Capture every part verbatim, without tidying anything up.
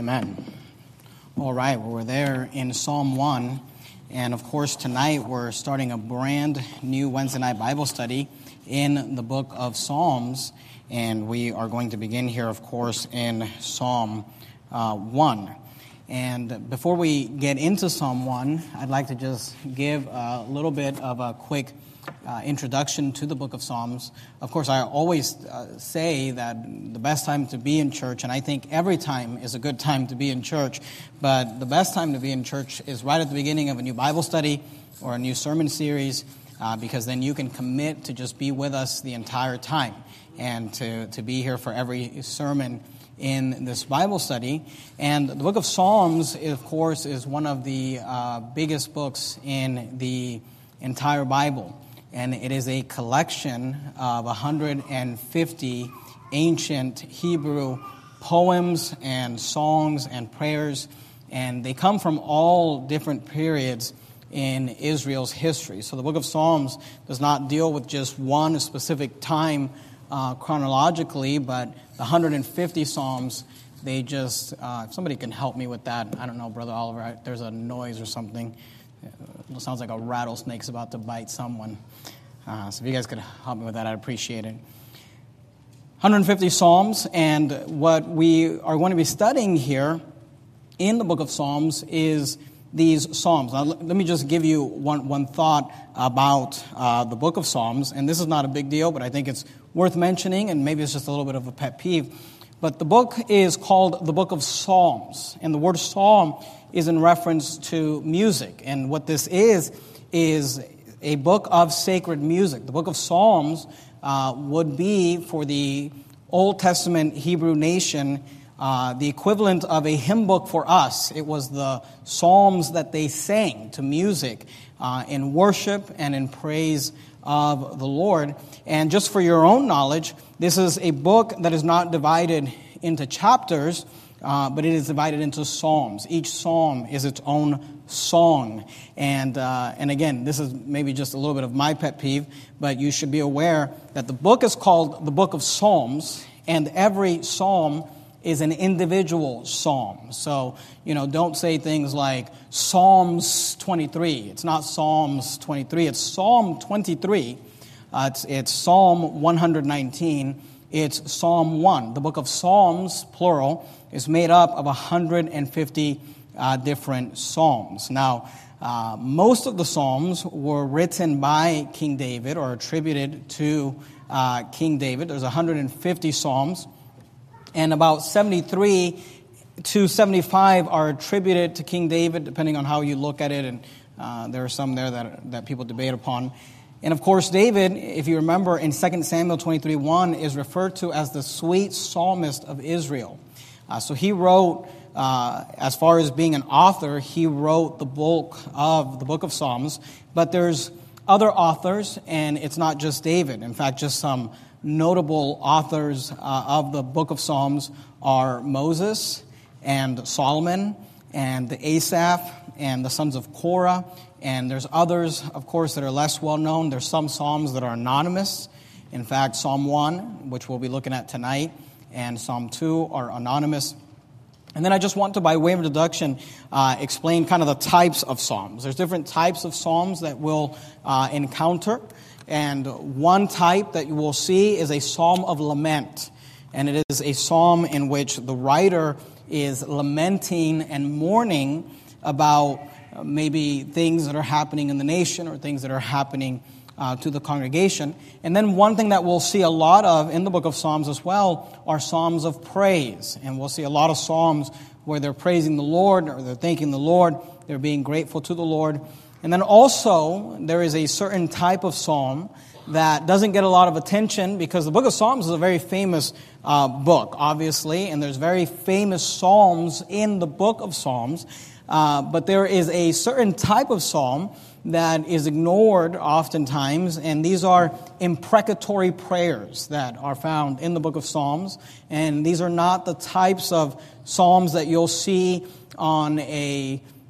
Amen. All right, well, we're there in Psalm one, and of course tonight we're starting a brand new Wednesday night Bible study in the book of Psalms, and we are going to begin here, of course, in Psalm uh, one. And before we get into Psalm one, I'd like to just give a little bit of a quick Uh, introduction to the book of Psalms. Of course, I always uh, say that the best time to be in church, and I think every time is a good time to be in church, but the best time to be in church is right at the beginning of a new Bible study or a new sermon series, uh, because then you can commit to just be with us the entire time and to, to be here for every sermon in this Bible study. And the book of Psalms, of course, is one of the uh, biggest books in the entire Bible. And it is a collection of one hundred fifty ancient Hebrew poems and songs and prayers, and they come from all different periods in Israel's history. So the book of Psalms does not deal with just one specific time uh, chronologically, but the one hundred fifty Psalms, they just, uh, if somebody can help me with that, I don't know, Brother Oliver, I, there's a noise or something. It sounds like a rattlesnake's about to bite someone. Uh, so if you guys could help me with that, I'd appreciate it. one hundred fifty Psalms, and what we are going to be studying here in the book of Psalms is these Psalms. Now, let me just give you one, one thought about uh, the book of Psalms, and this is not a big deal, but I think it's worth mentioning, and maybe it's just a little bit of a pet peeve. But the book is called the book of Psalms, and the word psalm is in reference to music. And what this is, is a book of sacred music. The book of Psalms uh, would be, for the Old Testament Hebrew nation, uh, the equivalent of a hymn book for us. It was the psalms that they sang to music uh, in worship and in praise of the Lord. And just for your own knowledge, this is a book that is not divided into chapters, Uh, but it is divided into psalms. Each psalm is its own song. And uh, and again, this is maybe just a little bit of my pet peeve, but you should be aware that the book is called the book of Psalms, and every psalm is an individual psalm. So, you know, don't say things like Psalms twenty-three. It's not Psalms twenty-three. It's Psalm twenty-three. Uh, it's, it's Psalm one hundred nineteen. It's Psalm one. The book of Psalms, plural, is made up of one hundred fifty uh, different psalms. Now, uh, most of the psalms were written by King David or attributed to uh, King David. There's one hundred fifty psalms, and about seventy-three to seventy-five are attributed to King David, depending on how you look at it, and uh, there are some there that that people debate upon. And of course, David, if you remember, in Second Samuel twenty-three one, is referred to as the sweet psalmist of Israel. Uh, so he wrote, uh, as far as being an author, he wrote the bulk of the book of Psalms. But there's other authors, and it's not just David. In fact, just some notable authors uh, of the book of Psalms are Moses and Solomon and Asaph and the sons of Korah. And there's others, of course, that are less well known. There's some psalms that are anonymous. In fact, Psalm one, which we'll be looking at tonight, and Psalm two are anonymous. And then I just want to, by way of introduction, uh, explain kind of the types of psalms. There's different types of psalms that we'll uh, encounter. And one type that you will see is a psalm of lament. And it is a psalm in which the writer is lamenting and mourning about Uh, maybe things that are happening in the nation or things that are happening uh, to the congregation. And then one thing that we'll see a lot of in the book of Psalms as well are psalms of praise. And we'll see a lot of psalms where they're praising the Lord or they're thanking the Lord, they're being grateful to the Lord. And then also there is a certain type of psalm that doesn't get a lot of attention because the book of Psalms is a very famous uh, book, obviously, and there's very famous psalms in the book of Psalms. Uh, but there is a certain type of psalm that is ignored oftentimes, and these are imprecatory prayers that are found in the book of Psalms. And these are not the types of psalms that you'll see on a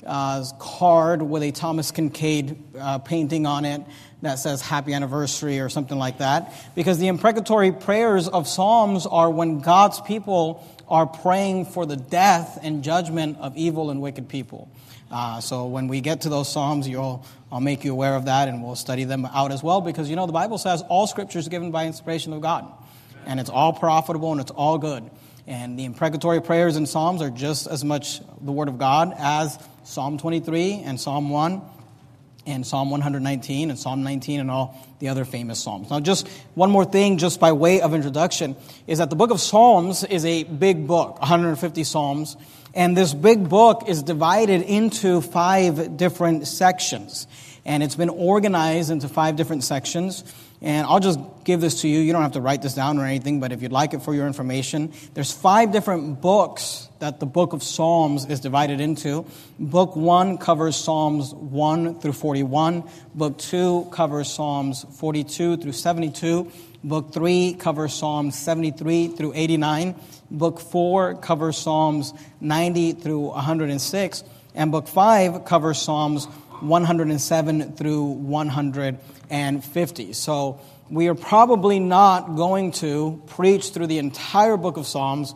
uh, card with a Thomas Kincaid uh, painting on it that says happy anniversary or something like that. Because the imprecatory prayers of Psalms are when God's people are praying for the death and judgment of evil and wicked people. Uh, so when we get to those Psalms, you'll, I'll make you aware of that, and we'll study them out as well, because, you know, the Bible says all Scripture is given by inspiration of God, and it's all profitable and it's all good. And the imprecatory prayers in Psalms are just as much the Word of God as Psalm twenty-three and Psalm one and Psalm one nineteen and Psalm nineteen and all the other famous Psalms. Now, just one more thing, just by way of introduction, is that the book of Psalms is a big book, one hundred fifty Psalms. And this big book is divided into five different sections. And it's been organized into five different sections. And I'll just give this to you. You don't have to write this down or anything, but if you'd like it for your information, there's five different books that the book of Psalms is divided into. Book one covers Psalms one through forty-one. Book two covers Psalms forty-two through seventy-two. Book three covers Psalms seventy-three through eighty-nine. Book four covers Psalms ninety through one hundred six. And Book five covers Psalms one hundred seven through one hundred fifty. So we are probably not going to preach through the entire book of Psalms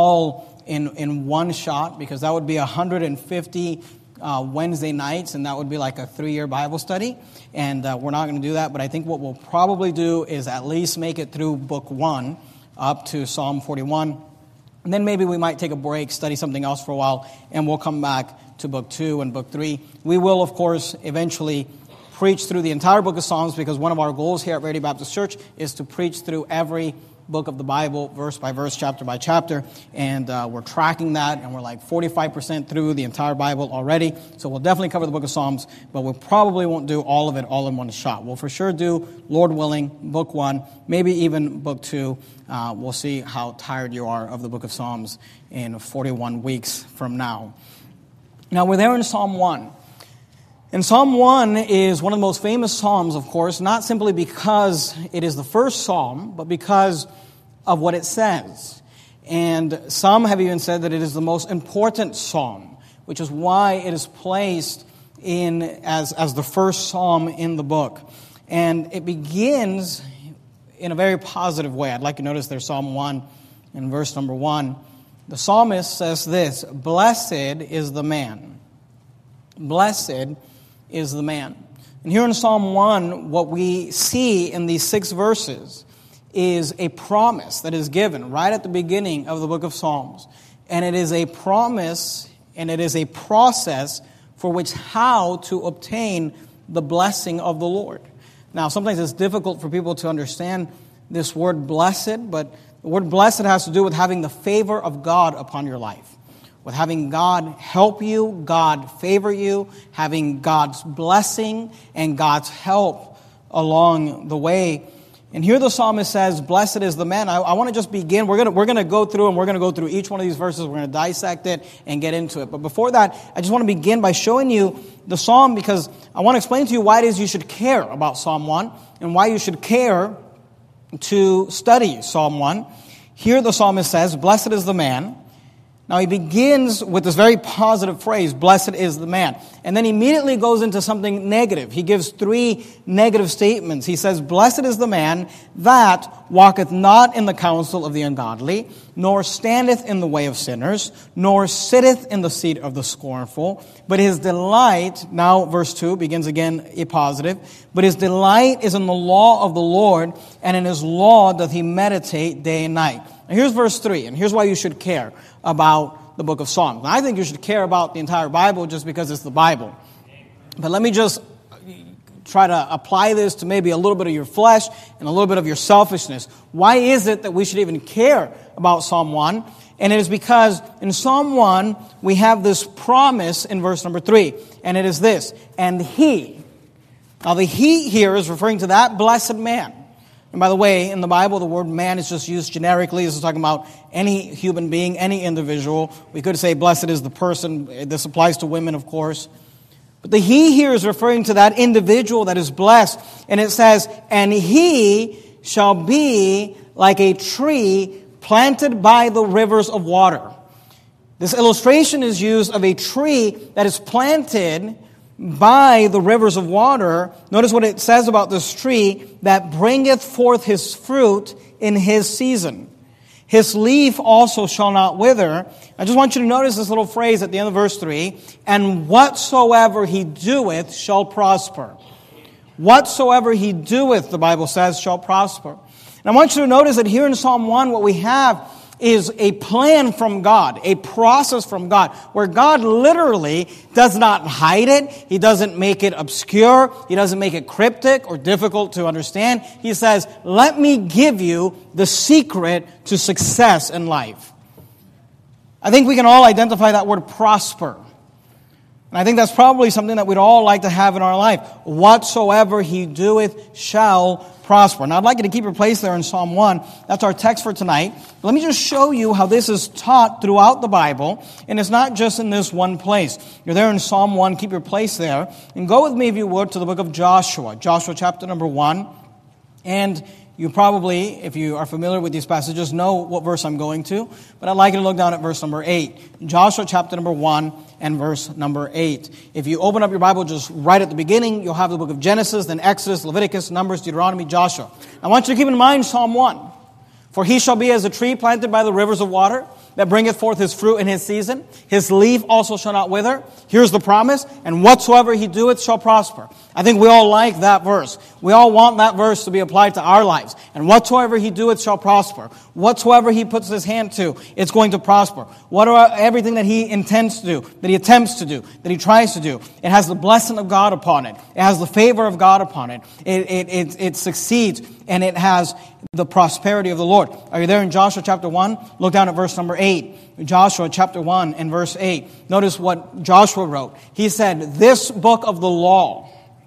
all in, in one shot, because that would be one hundred fifty uh, Wednesday nights, and that would be like a three-year Bible study. And uh, we're not going to do that, but I think what we'll probably do is at least make it through book one up to Psalm forty-one. And then maybe we might take a break, study something else for a while, and we'll come back to book two and book three. We will, of course, eventually preach through the entire book of Psalms, because one of our goals here at Verity Baptist Church is to preach through every book of the Bible, verse by verse, chapter by chapter. And uh, we're tracking that, and we're like forty-five percent through the entire Bible already. So we'll definitely cover the book of Psalms, but we probably won't do all of it all in one shot. We'll for sure do, Lord willing, book one, maybe even book two. Uh, we'll see how tired you are of the book of Psalms in forty-one weeks from now. Now, we're there in Psalm one. And Psalm one is one of the most famous psalms, of course, not simply because it is the first psalm, but because of what it says. And some have even said that it is the most important psalm, which is why it is placed in as, as the first psalm in the book. And it begins in a very positive way. I'd like you to notice there's Psalm one in verse number one. The psalmist says this: "Blessed is the man." Blessed is the man. And here in Psalm one, what we see in these six verses is a promise that is given right at the beginning of the book of Psalms. And it is a promise and it is a process for which how to obtain the blessing of the Lord. Now, sometimes it's difficult for people to understand this word blessed, but the word blessed has to do with having the favor of God upon your life. With having God help you, God favor you, having God's blessing and God's help along the way. And here the psalmist says, "Blessed is the man." I, I want to just begin. We're going we're going to go through and we're going to go through each one of these verses. We're going to dissect it and get into it. But before that, I just want to begin by showing you the psalm, because I want to explain to you why it is you should care about Psalm one and why you should care to study Psalm one. Here the psalmist says, "Blessed is the man." Now, he begins with this very positive phrase, "Blessed is the man." And then immediately goes into something negative. He gives three negative statements. He says, "Blessed is the man that walketh not in the counsel of the ungodly, nor standeth in the way of sinners, nor sitteth in the seat of the scornful. But his delight," now verse two begins again a positive, "but his delight is in the law of the Lord, and in his law doth he meditate day and night." Now here's verse three, and here's why you should care about the book of Psalms. Now, I think you should care about the entire Bible just because it's the Bible. But let me just try to apply this to maybe a little bit of your flesh and a little bit of your selfishness. Why is it that we should even care about Psalm one? And it is because in Psalm one, we have this promise in verse number three. And it is this: "And he." Now, the he here is referring to that blessed man. And by the way, in the Bible, the word man is just used generically. This is talking about any human being, any individual. We could say blessed is the person. This applies to women, of course. But the he here is referring to that individual that is blessed. And it says, "And he shall be like a tree planted by the rivers of water." This illustration is used of a tree that is planted by the rivers of water. Notice what it says about this tree, that bringeth forth his fruit in his season. His leaf also shall not wither. I just want you to notice this little phrase at the end of verse three. And whatsoever he doeth shall prosper. Whatsoever he doeth, the Bible says, shall prosper. And I want you to notice that here in Psalm one, what we have is a plan from God, a process from God, where God literally does not hide it. He doesn't make it obscure. He doesn't make it cryptic or difficult to understand. He says, let me give you the secret to success in life. I think we can all identify that word prosper. And I think that's probably something that we'd all like to have in our life. Whatsoever he doeth shall prosper. Now, I'd like you to keep your place there in Psalm one. That's our text for tonight. Let me just show you how this is taught throughout the Bible, and it's not just in this one place. You're there in Psalm one. Keep your place there. And go with me, if you would, to the book of Joshua. Joshua chapter number one. And you probably, if you are familiar with these passages, know what verse I'm going to. But I'd like you to look down at verse number eight. Joshua chapter number one and verse number eight. If you open up your Bible just right at the beginning, you'll have the book of Genesis, then Exodus, Leviticus, Numbers, Deuteronomy, Joshua. I want you to keep in mind Psalm one. For he shall be as a tree planted by the rivers of water, that bringeth forth his fruit in his season. His leaf also shall not wither. Here's the promise. And whatsoever he doeth shall prosper. I think we all like that verse. We all want that verse to be applied to our lives. And whatsoever he doeth shall prosper. Whatsoever he puts his hand to, it's going to prosper. What are everything that he intends to do, that he attempts to do, that he tries to do, it has the blessing of God upon it. It has the favor of God upon it. It, it, it, it succeeds, and it has the prosperity of the Lord. Are you there in Joshua chapter one? Look down at verse number eight. Joshua chapter one and verse eight. Notice what Joshua wrote. He said, this book of the law.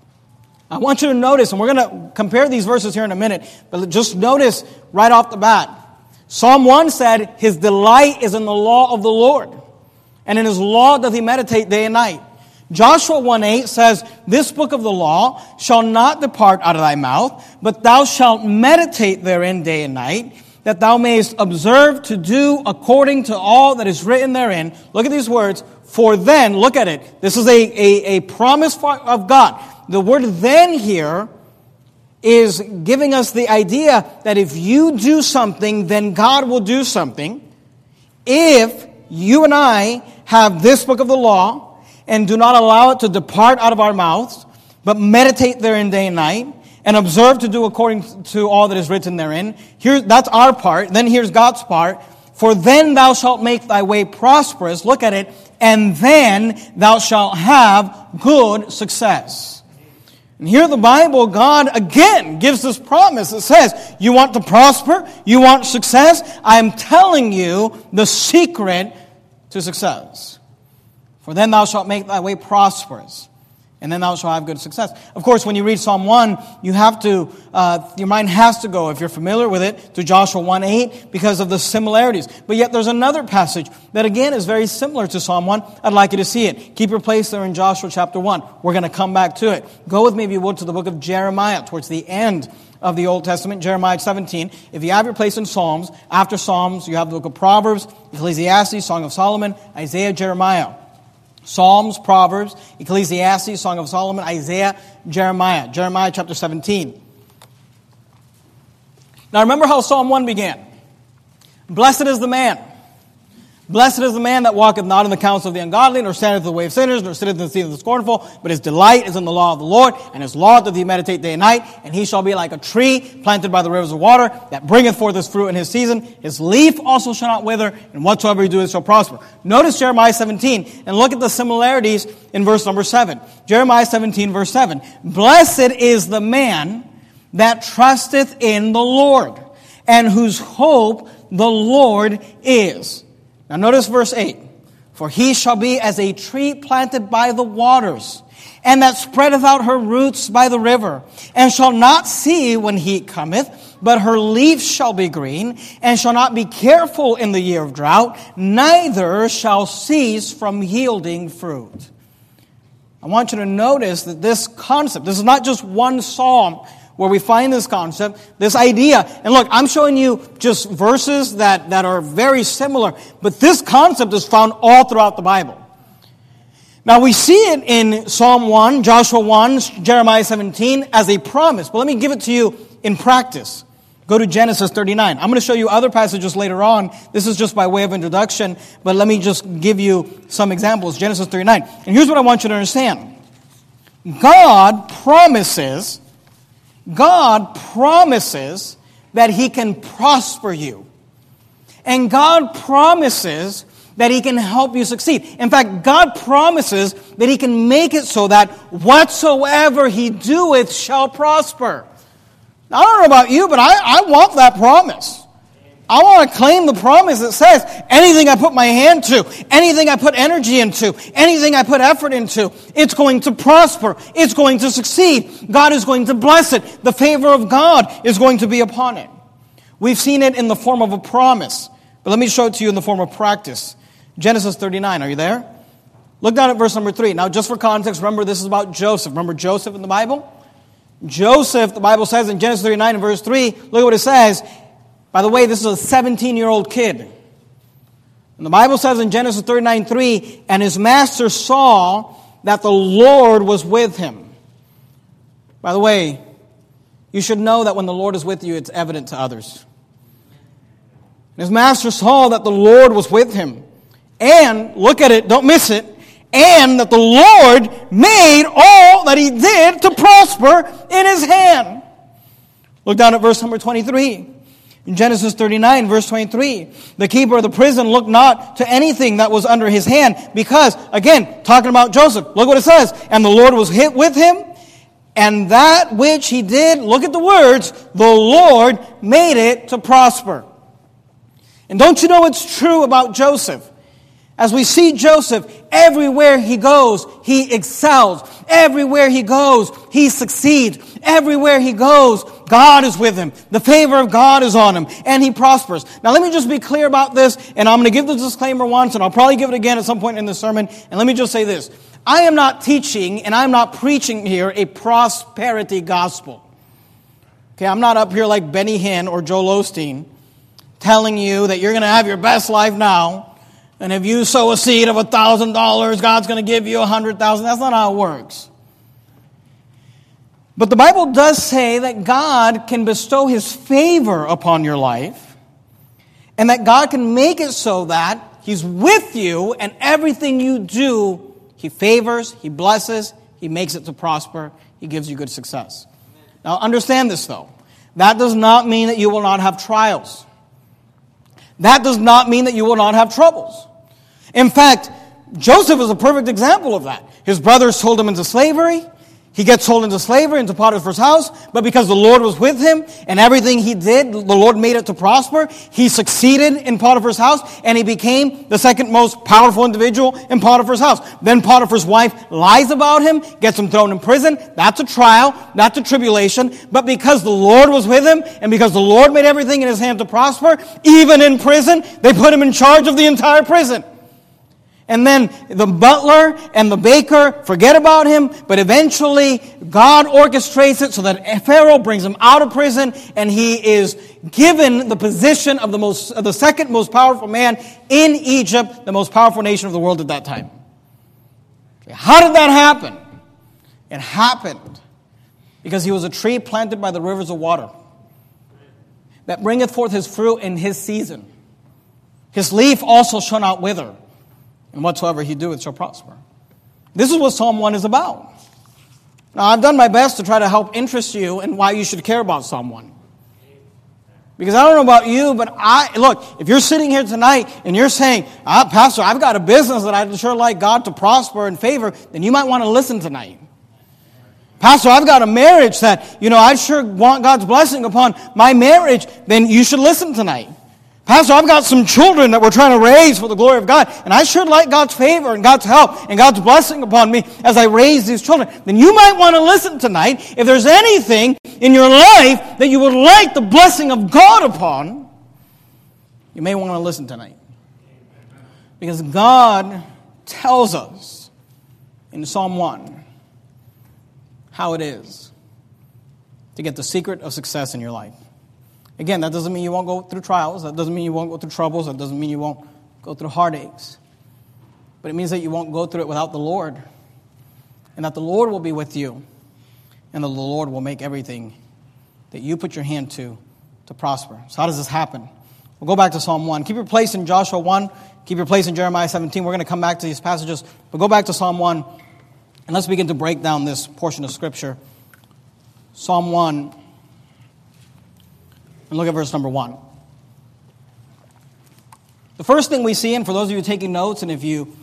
I want you to notice, and we're going to compare these verses here in a minute, but just notice right off the bat. Psalm one said, his delight is in the law of the Lord, and in his law doth he meditate day and night. Joshua one eight says, this book of the law shall not depart out of thy mouth, but thou shalt meditate therein day and night, that thou mayest observe to do according to all that is written therein. Look at these words. For then, look at it. This is a, a, a promise of God. The word then here is giving us the idea that if you do something, then God will do something. If you and I have this book of the law and do not allow it to depart out of our mouths, but meditate therein day and night, and observe to do according to all that is written therein. Here, that's our part. Then here's God's part. For then thou shalt make thy way prosperous. Look at it. And then thou shalt have good success. And here the Bible, God again gives this promise. It says, you want to prosper? You want success? I am telling you the secret to success. For then thou shalt make thy way prosperous. And then thou shalt have good success. Of course, when you read Psalm one, you have to, uh, your mind has to go, if you're familiar with it, to Joshua one eight because of the similarities. But yet there's another passage that again is very similar to Psalm one. I'd like you to see it. Keep your place there in Joshua chapter one. We're going to come back to it. Go with me, if you would, to the book of Jeremiah, towards the end of the Old Testament, Jeremiah seventeen. If you have your place in Psalms, after Psalms, you have the book of Proverbs, Ecclesiastes, Song of Solomon, Isaiah, Jeremiah. Psalms, Proverbs, Ecclesiastes, Song of Solomon, Isaiah, Jeremiah. Jeremiah chapter seventeen. Now remember how Psalm one began. Blessed is the man. Blessed is the man that walketh not in the counsel of the ungodly, nor standeth in the way of sinners, nor sitteth in the seat of the scornful, but his delight is in the law of the Lord, and his law doth he meditate day and night, and he shall be like a tree planted by the rivers of water, that bringeth forth his fruit in his season. His leaf also shall not wither, and whatsoever he doeth shall prosper. Notice Jeremiah seventeen, and look at the similarities in verse number seven. Jeremiah seventeen, verse seven. Blessed is the man that trusteth in the Lord, and whose hope the Lord is. Now notice verse eight. For he shall be as a tree planted by the waters, and that spreadeth out her roots by the river, and shall not see when heat cometh, but her leaves shall be green, and shall not be careful in the year of drought, neither shall cease from yielding fruit. I want you to notice that this concept, this is not just one psalm where we find this concept, this idea. And look, I'm showing you just verses that, that are very similar, but this concept is found all throughout the Bible. Now, we see it in Psalm one, Joshua one, Jeremiah seventeen as a promise. But let me give it to you in practice. Go to Genesis thirty-nine. I'm going to show you other passages later on. This is just by way of introduction, but let me just give you some examples. Genesis thirty-nine. And here's what I want you to understand. God promises, God promises that He can prosper you. And God promises that He can help you succeed. In fact, God promises that He can make it so that whatsoever He doeth shall prosper. Now, I don't know about you, but I, I want that promise. I want to claim the promise that says anything I put my hand to, anything I put energy into, anything I put effort into, it's going to prosper. It's going to succeed. God is going to bless it. The favor of God is going to be upon it. We've seen it in the form of a promise, but let me show it to you in the form of practice. Genesis thirty-nine, are you there? Look down at verse number three. Now, just for context, remember this is about Joseph. Remember Joseph in the Bible? Joseph, the Bible says in Genesis thirty-nine and verse three, look at what it says. By the way, this is a seventeen-year-old kid. And the Bible says in Genesis thirty-nine three, and his master saw that the Lord was with him. By the way, you should know that when the Lord is with you, it's evident to others. And his master saw that the Lord was with him. And, look at it, don't miss it, and that the Lord made all that He did to prosper in His hand. Look down at verse number twenty-three. In Genesis thirty-nine, verse twenty-three, the keeper of the prison looked not to anything that was under his hand, because, again, talking about Joseph, look what it says, and the Lord was hit with him, and that which he did, look at the words, the Lord made it to prosper. And don't you know it's true about Joseph? As we see Joseph, everywhere he goes, he excels. Everywhere he goes, he succeeds. Everywhere he goes, God is with him. The favor of God is on him, and he prospers. Now, let me just be clear about this, and I'm going to give the disclaimer once, and I'll probably give it again at some point in the sermon. And let me just say this. I am not teaching, and I'm not preaching here a prosperity gospel. Okay, I'm not up here like Benny Hinn or Joel Osteen telling you that you're going to have your best life now. And if you sow a seed of one thousand dollars, God's going to give you one hundred thousand dollars. That's not how it works. But the Bible does say that God can bestow His favor upon your life, and that God can make it so that He's with you, and everything you do, He favors, He blesses, He makes it to prosper, He gives you good success. Now understand this though. That does not mean that you will not have trials. That does not mean that you will not have troubles. In fact, Joseph is a perfect example of that. His brothers sold him into slavery. He gets sold into slavery, into Potiphar's house, but because the Lord was with him and everything he did, the Lord made it to prosper. He succeeded in Potiphar's house, and he became the second most powerful individual in Potiphar's house. Then Potiphar's wife lies about him, gets him thrown in prison. That's a trial, that's a tribulation. But because the Lord was with him, and because the Lord made everything in his hand to prosper, even in prison, they put him in charge of the entire prison. And then the butler and the baker forget about him, but eventually God orchestrates it so that Pharaoh brings him out of prison, and he is given the position of the most, of the second most powerful man in Egypt, the most powerful nation of the world at that time. How did that happen? It happened because he was a tree planted by the rivers of water that bringeth forth his fruit in his season. His leaf also shall not wither, and whatsoever he doeth shall prosper. This is what Psalm one is about. Now, I've done my best to try to help interest you in why you should care about Psalm one. Because I don't know about you, but I, look, if you're sitting here tonight and you're saying, ah, Pastor, I've got a business that I'd sure like God to prosper and favor, then you might want to listen tonight. Pastor, I've got a marriage that, you know, I sure want God's blessing upon my marriage, then you should listen tonight. Pastor, I've got some children that we're trying to raise for the glory of God, and I sure like God's favor and God's help and God's blessing upon me as I raise these children. Then you might want to listen tonight. If there's anything in your life that you would like the blessing of God upon, you may want to listen tonight. Because God tells us in Psalm one how it is. to get the secret of success in your life. Again, that doesn't mean you won't go through trials. That doesn't mean you won't go through troubles. That doesn't mean you won't go through heartaches. But it means that you won't go through it without the Lord. And that the Lord will be with you. And that the Lord will make everything that you put your hand to, to prosper. So how does this happen? We'll go back to Psalm one. Keep your place in Joshua one. Keep your place in Jeremiah seventeen. We're going to come back to these passages. But go back to Psalm one. And let's begin to break down this portion of Scripture. Psalm one. And look at verse number one. The first thing we see, and for those of you taking notes, and if you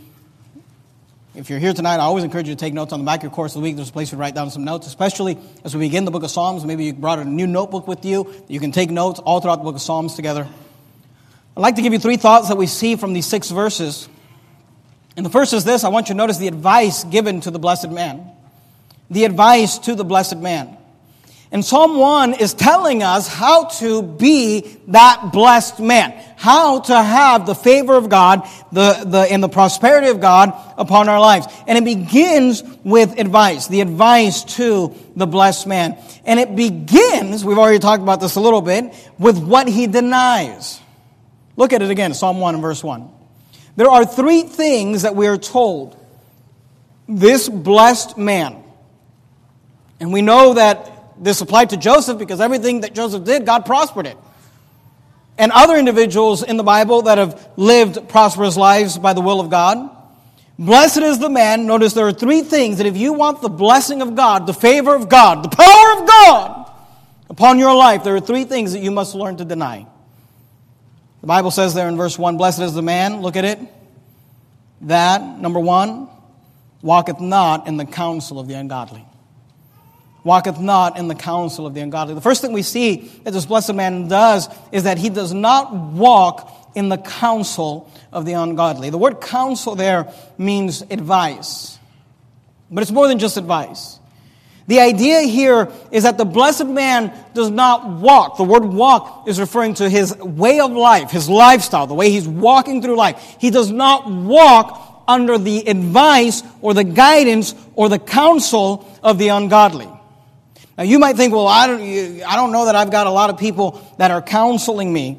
if you're here tonight, I always encourage you to take notes on the back of your course of the week. There's a place to write down some notes, especially as we begin the book of Psalms. Maybe you brought a new notebook with you. You can take notes all throughout the book of Psalms together. I'd like to give you three thoughts that we see from these six verses. And the first is this. I want you to notice the advice given to the blessed man. The advice to the blessed man. And Psalm one is telling us how to be that blessed man. How to have the favor of God the, the, and the prosperity of God upon our lives. And it begins with advice. The advice to the blessed man. And it begins, we've already talked about this a little bit, with what he denies. Look at it again, Psalm one and verse one. There are three things that we are told. This blessed man. And we know that this applied to Joseph because everything that Joseph did, God prospered it. And other individuals in the Bible that have lived prosperous lives by the will of God. Blessed is the man. Notice there are three things that if you want the blessing of God, the favor of God, the power of God upon your life, there are three things that you must learn to deny. The Bible says there in verse one, blessed is the man, look at it, that, number one, walketh not in the counsel of the ungodly. Walketh not in the counsel of the ungodly. The first thing we see that this blessed man does is that he does not walk in the counsel of the ungodly. The word counsel there means advice. But it's more than just advice. The idea here is that the blessed man does not walk. The word walk is referring to his way of life, his lifestyle, the way he's walking through life. He does not walk under the advice or the guidance or the counsel of the ungodly. Now you might think, well, I don't, I don't know that I've got a lot of people that are counseling me.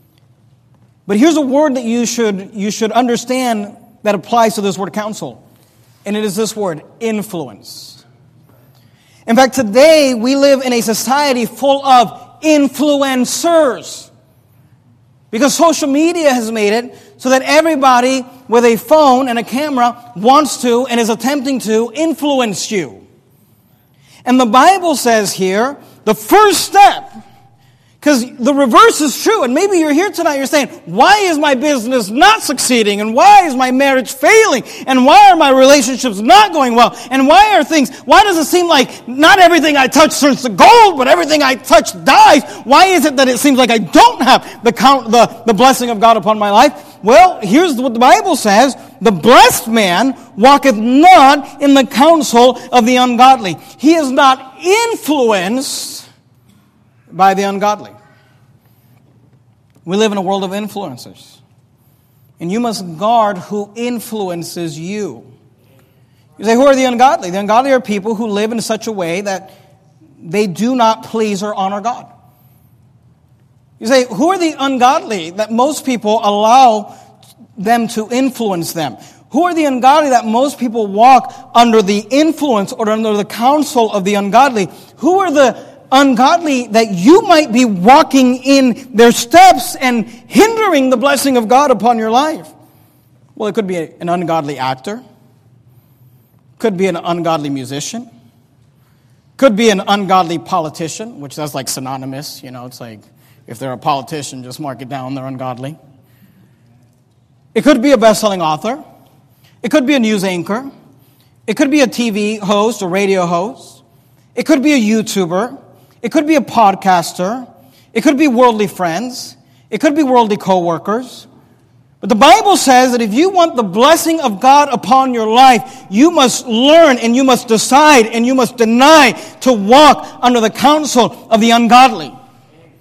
But here's a word that you should, you should understand that applies to this word counsel. And it is this word, influence. In fact, today we live in a society full of influencers. Because social media has made it so that everybody with a phone and a camera wants to and is attempting to influence you. And the Bible says here, the first step, because the reverse is true, and maybe you're here tonight, you're saying, why is my business not succeeding? And why is my marriage failing? And why are my relationships not going well? And why are things, why does it seem like not everything I touch turns to gold, but everything I touch dies? Why is it that it seems like I don't have the count, the, the blessing of God upon my life? Well, here's what the Bible says. The blessed man walketh not in the counsel of the ungodly. He is not influenced by the ungodly. We live in a world of influencers. And you must guard who influences you. You say, who are the ungodly? The ungodly are people who live in such a way that they do not please or honor God. You say, who are the ungodly that most people allow them to influence them? Who are the ungodly that most people walk under the influence or under the counsel of the ungodly? Who are the ungodly that you might be walking in their steps and hindering the blessing of God upon your life? Well, it could be an ungodly actor. Could be an ungodly musician. Could be an ungodly politician, which that's like synonymous. You know, it's like if they're a politician, just mark it down, they're ungodly. It could be a best-selling author. It could be a news anchor. It could be a T V host or radio host. It could be a YouTuber. It could be a podcaster. It could be worldly friends. It could be worldly co-workers. But the Bible says that if you want the blessing of God upon your life, you must learn and you must decide and you must deny to walk under the counsel of the ungodly.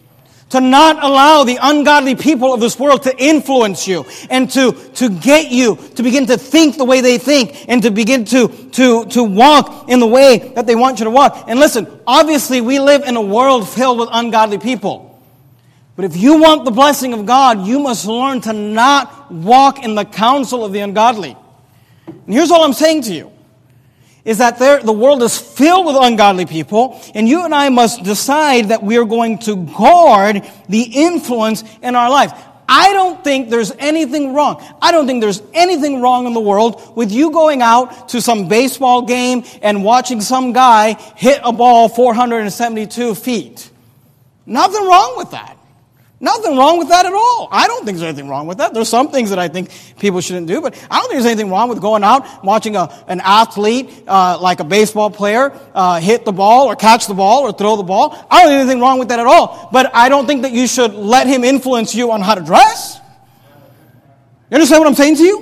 To not allow the ungodly people of this world to influence you and to, to get you to begin to think the way they think and to begin to, to, to walk in the way that they want you to walk. And listen, obviously we live in a world filled with ungodly people. But if you want the blessing of God, you must learn to not walk in the counsel of the ungodly. And here's all I'm saying to you. Is that there, the world is filled with ungodly people, and you and I must decide that we are going to guard the influence in our life. I don't think there's anything wrong. I don't think there's anything wrong in the world with you going out to some baseball game and watching some guy hit a ball four hundred seventy-two feet. Nothing wrong with that. Nothing wrong with that at all. I don't think there's anything wrong with that. There's some things that I think people shouldn't do, but I don't think there's anything wrong with going out, watching a, an athlete, uh, like a baseball player, uh, hit the ball or catch the ball or throw the ball. I don't think there's anything wrong with that at all. But I don't think that you should let him influence you on how to dress. You understand what I'm saying to you?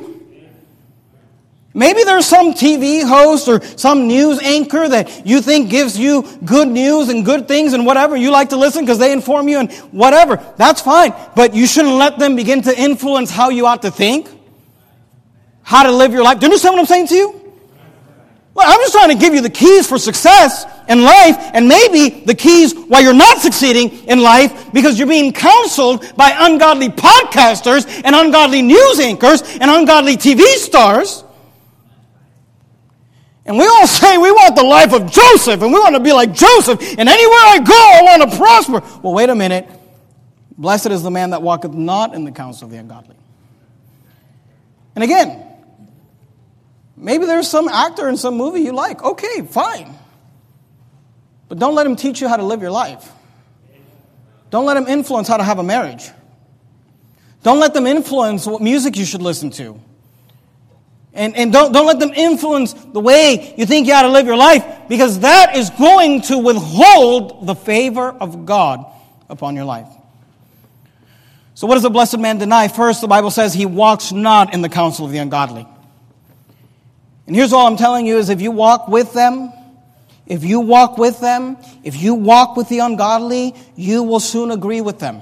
Maybe there's some T V host or some news anchor that you think gives you good news and good things and whatever. You like to listen because they inform you and whatever. That's fine. But you shouldn't let them begin to influence how you ought to think, how to live your life. Do you understand what I'm saying to you? Well, I'm just trying to give you the keys for success in life, and maybe the keys why you're not succeeding in life because you're being counseled by ungodly podcasters and ungodly news anchors and ungodly T V stars. And we all say we want the life of Joseph, and we want to be like Joseph, and anywhere I go, I want to prosper. Well, wait a minute. Blessed is the man that walketh not in the counsel of the ungodly. And again, maybe there's some actor in some movie you like. Okay, fine. But don't let him teach you how to live your life. Don't let him influence how to have a marriage. Don't let them influence what music you should listen to. And, and don't, don't let them influence the way you think you ought to live your life, because that is going to withhold the favor of God upon your life. So what does the blessed man deny? First, the Bible says he walks not in the counsel of the ungodly. And here's all I'm telling you is if you walk with them, if you walk with them, if you walk with the ungodly, you will soon agree with them.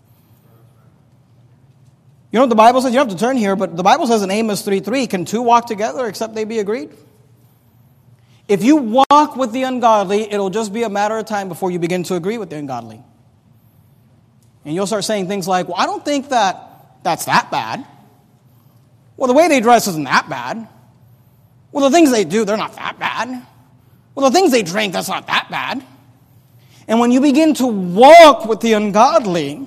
You know what the Bible says? You don't have to turn here, but the Bible says in Amos three three, can two walk together except they be agreed? If you walk with the ungodly, it'll just be a matter of time before you begin to agree with the ungodly. And you'll start saying things like, well, I don't think that that's that bad. Well, the way they dress isn't that bad. Well, the things they do, they're not that bad. Well, the things they drink, that's not that bad. And when you begin to walk with the ungodly,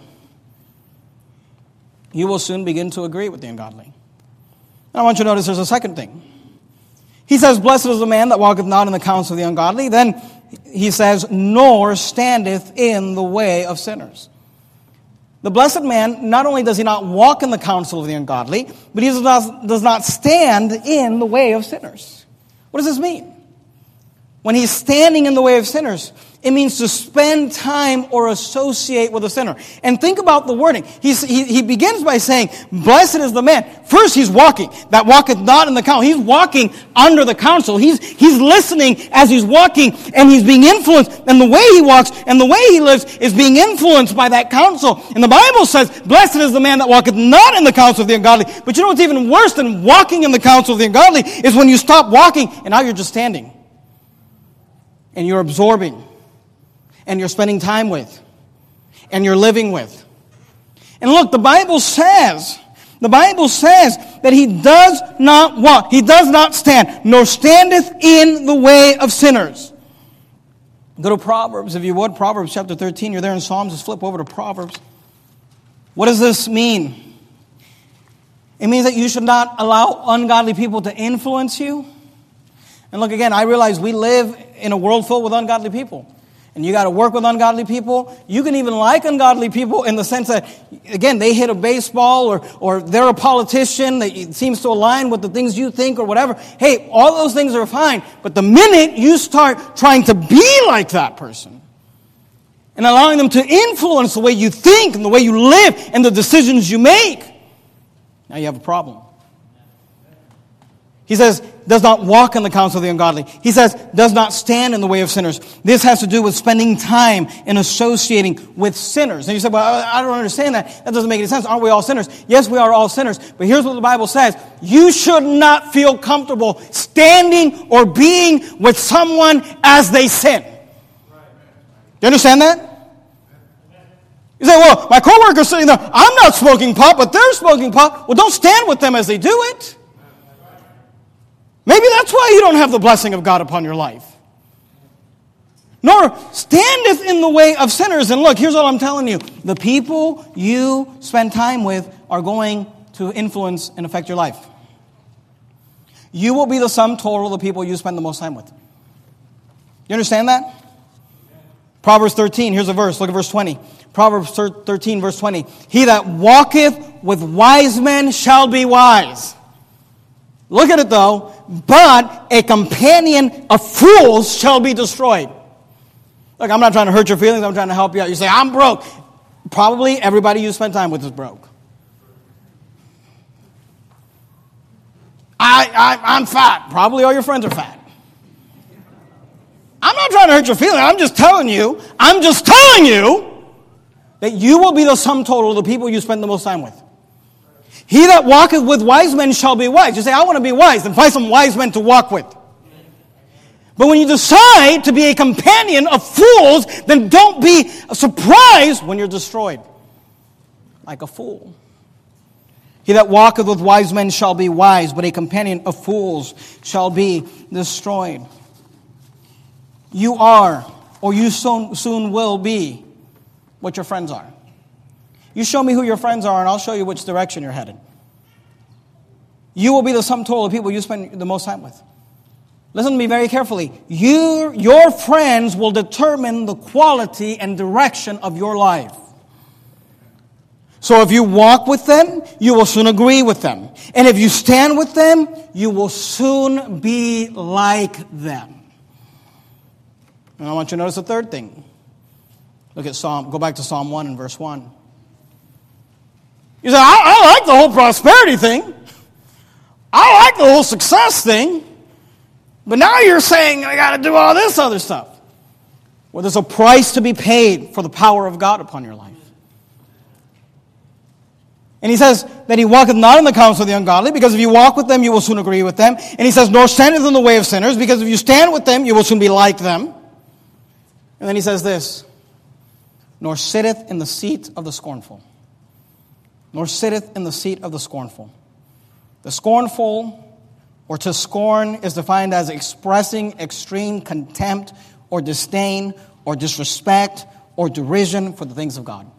you will soon begin to agree with the ungodly. And I want you to notice there's a second thing. He says, blessed is the man that walketh not in the counsel of the ungodly. Then he says, nor standeth in the way of sinners. The blessed man, not only does he not walk in the counsel of the ungodly, but he does not, does not stand in the way of sinners. What does this mean? When he's standing in the way of sinners, it means to spend time or associate with a sinner. And think about the wording. He's, he, he begins by saying, blessed is the man. First, he's walking. That walketh not in the counsel. He's walking under the counsel. He's, he's listening as he's walking, and he's being influenced. And the way he walks and the way he lives is being influenced by that counsel. And the Bible says, blessed is the man that walketh not in the counsel of the ungodly. But you know what's even worse than walking in the counsel of the ungodly is when you stop walking and now you're just standing. And you're absorbing. And you're spending time with. And you're living with. And look, the Bible says, the Bible says that he does not walk. He does not stand, nor standeth in the way of sinners. Go to Proverbs, if you would. Proverbs chapter thirteen. You're there in Psalms. Just flip over to Proverbs. What does this mean? It means that you should not allow ungodly people to influence you. And look, again, I realize we live in a world filled with ungodly people. And you got to work with ungodly people. You can even like ungodly people in the sense that, again, they hit a baseball or, or they're a politician that seems to align with the things you think or whatever. Hey, all those things are fine. But the minute you start trying to be like that person and allowing them to influence the way you think and the way you live and the decisions you make, now you have a problem. He says, does not walk in the counsel of the ungodly. He says, does not stand in the way of sinners. This has to do with spending time and associating with sinners. And you say, well, I don't understand that. That doesn't make any sense. Aren't we all sinners? Yes, we are all sinners. But here's what the Bible says. You should not feel comfortable standing or being with someone as they sin. Do you understand that? You say, well, my coworker's sitting there. I'm not smoking pot, but they're smoking pot. Well, don't stand with them as they do it. Maybe that's why you don't have the blessing of God upon your life. Nor standeth in the way of sinners. And look, here's what I'm telling you. The people you spend time with are going to influence and affect your life. You will be the sum total of the people you spend the most time with. You understand that? Proverbs thirteen, here's a verse. Look at verse twenty. Proverbs thirteen, verse twenty. He that walketh with wise men shall be wise. Look at it though. But a companion of fools shall be destroyed. Look, I'm not trying to hurt your feelings. I'm trying to help you out. You say, I'm broke. Probably everybody you spend time with is broke. I, I, I'm fat. Probably all your friends are fat. I'm not trying to hurt your feelings. I'm just telling you. I'm just telling you that you will be the sum total of the people you spend the most time with. He that walketh with wise men shall be wise. You say, I want to be wise. Then find some wise men to walk with. But when you decide to be a companion of fools, then don't be surprised when you're destroyed. Like a fool. He that walketh with wise men shall be wise, but a companion of fools shall be destroyed. You are, or you soon, soon will be, what your friends are. You show me who your friends are, and I'll show you which direction you're headed. You will be the sum total of people you spend the most time with. Listen to me very carefully. You, your friends will determine the quality and direction of your life. So if you walk with them, you will soon agree with them. And if you stand with them, you will soon be like them. And I want you to notice the third thing. Look at Psalm, go back to Psalm one and verse one. You say, I, I like the whole prosperity thing. I like the whole success thing. But now you're saying I got to do all this other stuff. Well, there's a price to be paid for the power of God upon your life. And he says that he walketh not in the counsel of the ungodly, because if you walk with them, you will soon agree with them. And he says, nor standeth in the way of sinners, because if you stand with them, you will soon be like them. And then he says this, nor sitteth in the seat of the scornful. Nor sitteth in the seat of the scornful. The scornful, or to scorn, is defined as expressing extreme contempt or disdain or disrespect or derision for the things of God.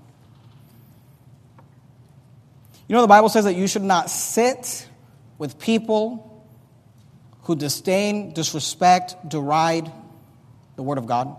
You know, the Bible says that you should not sit with people who disdain, disrespect, deride the Word of God.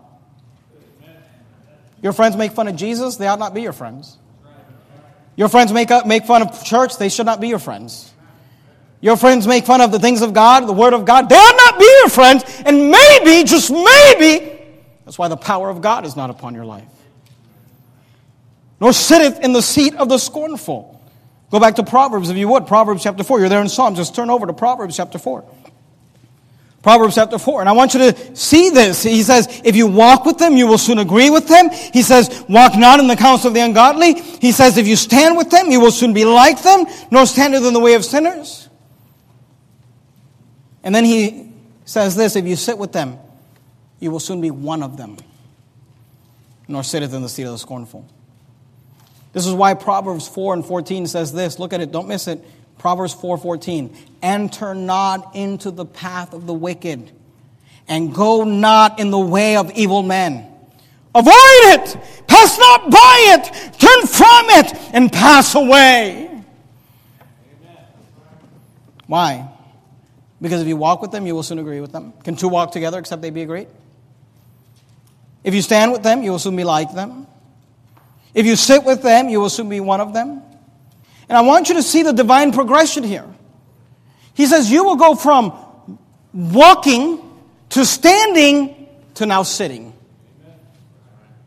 Your friends make fun of Jesus, they ought not be your friends. Your friends make up, make fun of church, they should not be your friends. Your friends make fun of the things of God, the Word of God, they ought not be your friends. And maybe, just maybe, that's why the power of God is not upon your life. Nor sitteth in the seat of the scornful. Go back to Proverbs if you would. Proverbs chapter four. You're there in Psalms. Just turn over to Proverbs chapter four. Proverbs chapter four. And I want you to see this. He says, if you walk with them, you will soon agree with them. He says, walk not in the counsel of the ungodly. He says, if you stand with them, you will soon be like them, nor standeth in the way of sinners. And then he says this, if you sit with them, you will soon be one of them, nor sitteth in the seat of the scornful. This is why Proverbs four and fourteen says this. Look at it, don't miss it. Proverbs four fourteen. Enter not into the path of the wicked, and go not in the way of evil men. Avoid it, pass not by it, turn from it, and pass away. Amen. Why? Because if you walk with them, you will soon agree with them. Can two walk together except they be agreed? If you stand with them, you will soon be like them. If you sit with them, you will soon be one of them. And I want you to see the divine progression here. He says you will go from walking to standing to now sitting.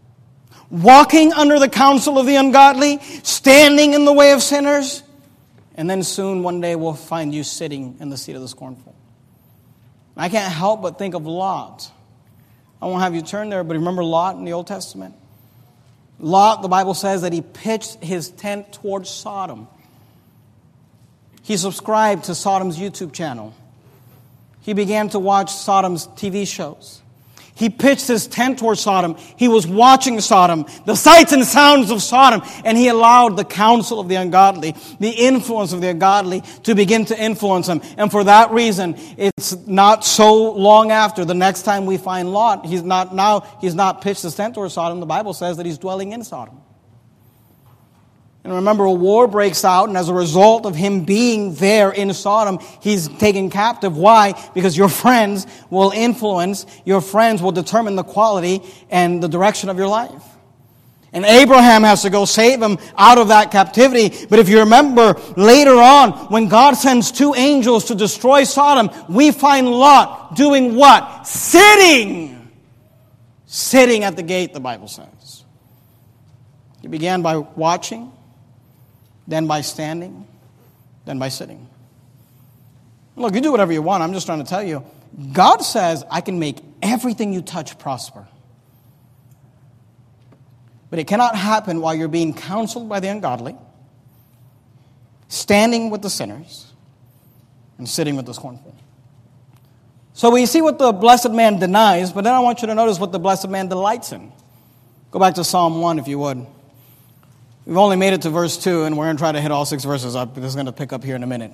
Walking under the counsel of the ungodly, standing in the way of sinners, And then soon, one day, we'll find you sitting in the seat of the scornful. I can't help but think of Lot. I won't have you turn there, but remember Lot in the Old Testament? Lot, the Bible says that he pitched his tent towards Sodom. He subscribed to Sodom's YouTube channel. He began to watch Sodom's T V shows. He pitched his tent towards Sodom. He was watching Sodom, the sights and sounds of Sodom, and he allowed the counsel of the ungodly, the influence of the ungodly, to begin to influence him. And for that reason, it's not so long after the next time we find Lot, he's not now he's not pitched his tent towards Sodom. The Bible says that he's dwelling in Sodom. And remember, a war breaks out, and as a result of him being there in Sodom, he's taken captive. Why? Because your friends will influence, your friends will determine the quality and the direction of your life. And Abraham has to go save him out of that captivity. But if you remember, later on, when God sends two angels to destroy Sodom, we find Lot doing what? Sitting! Sitting at the gate, the Bible says. He began by watching, then by standing, then by sitting. Look, you do whatever you want. I'm just trying to tell you. God says, I can make everything you touch prosper. But it cannot happen while you're being counseled by the ungodly, standing with the sinners, and sitting with the scornful. So we see what the blessed man denies, but then I want you to notice what the blessed man delights in. Go back to Psalm one, if you would. We've only made it to verse two, and we're going to try to hit all six verses up. This is going to pick up here in a minute.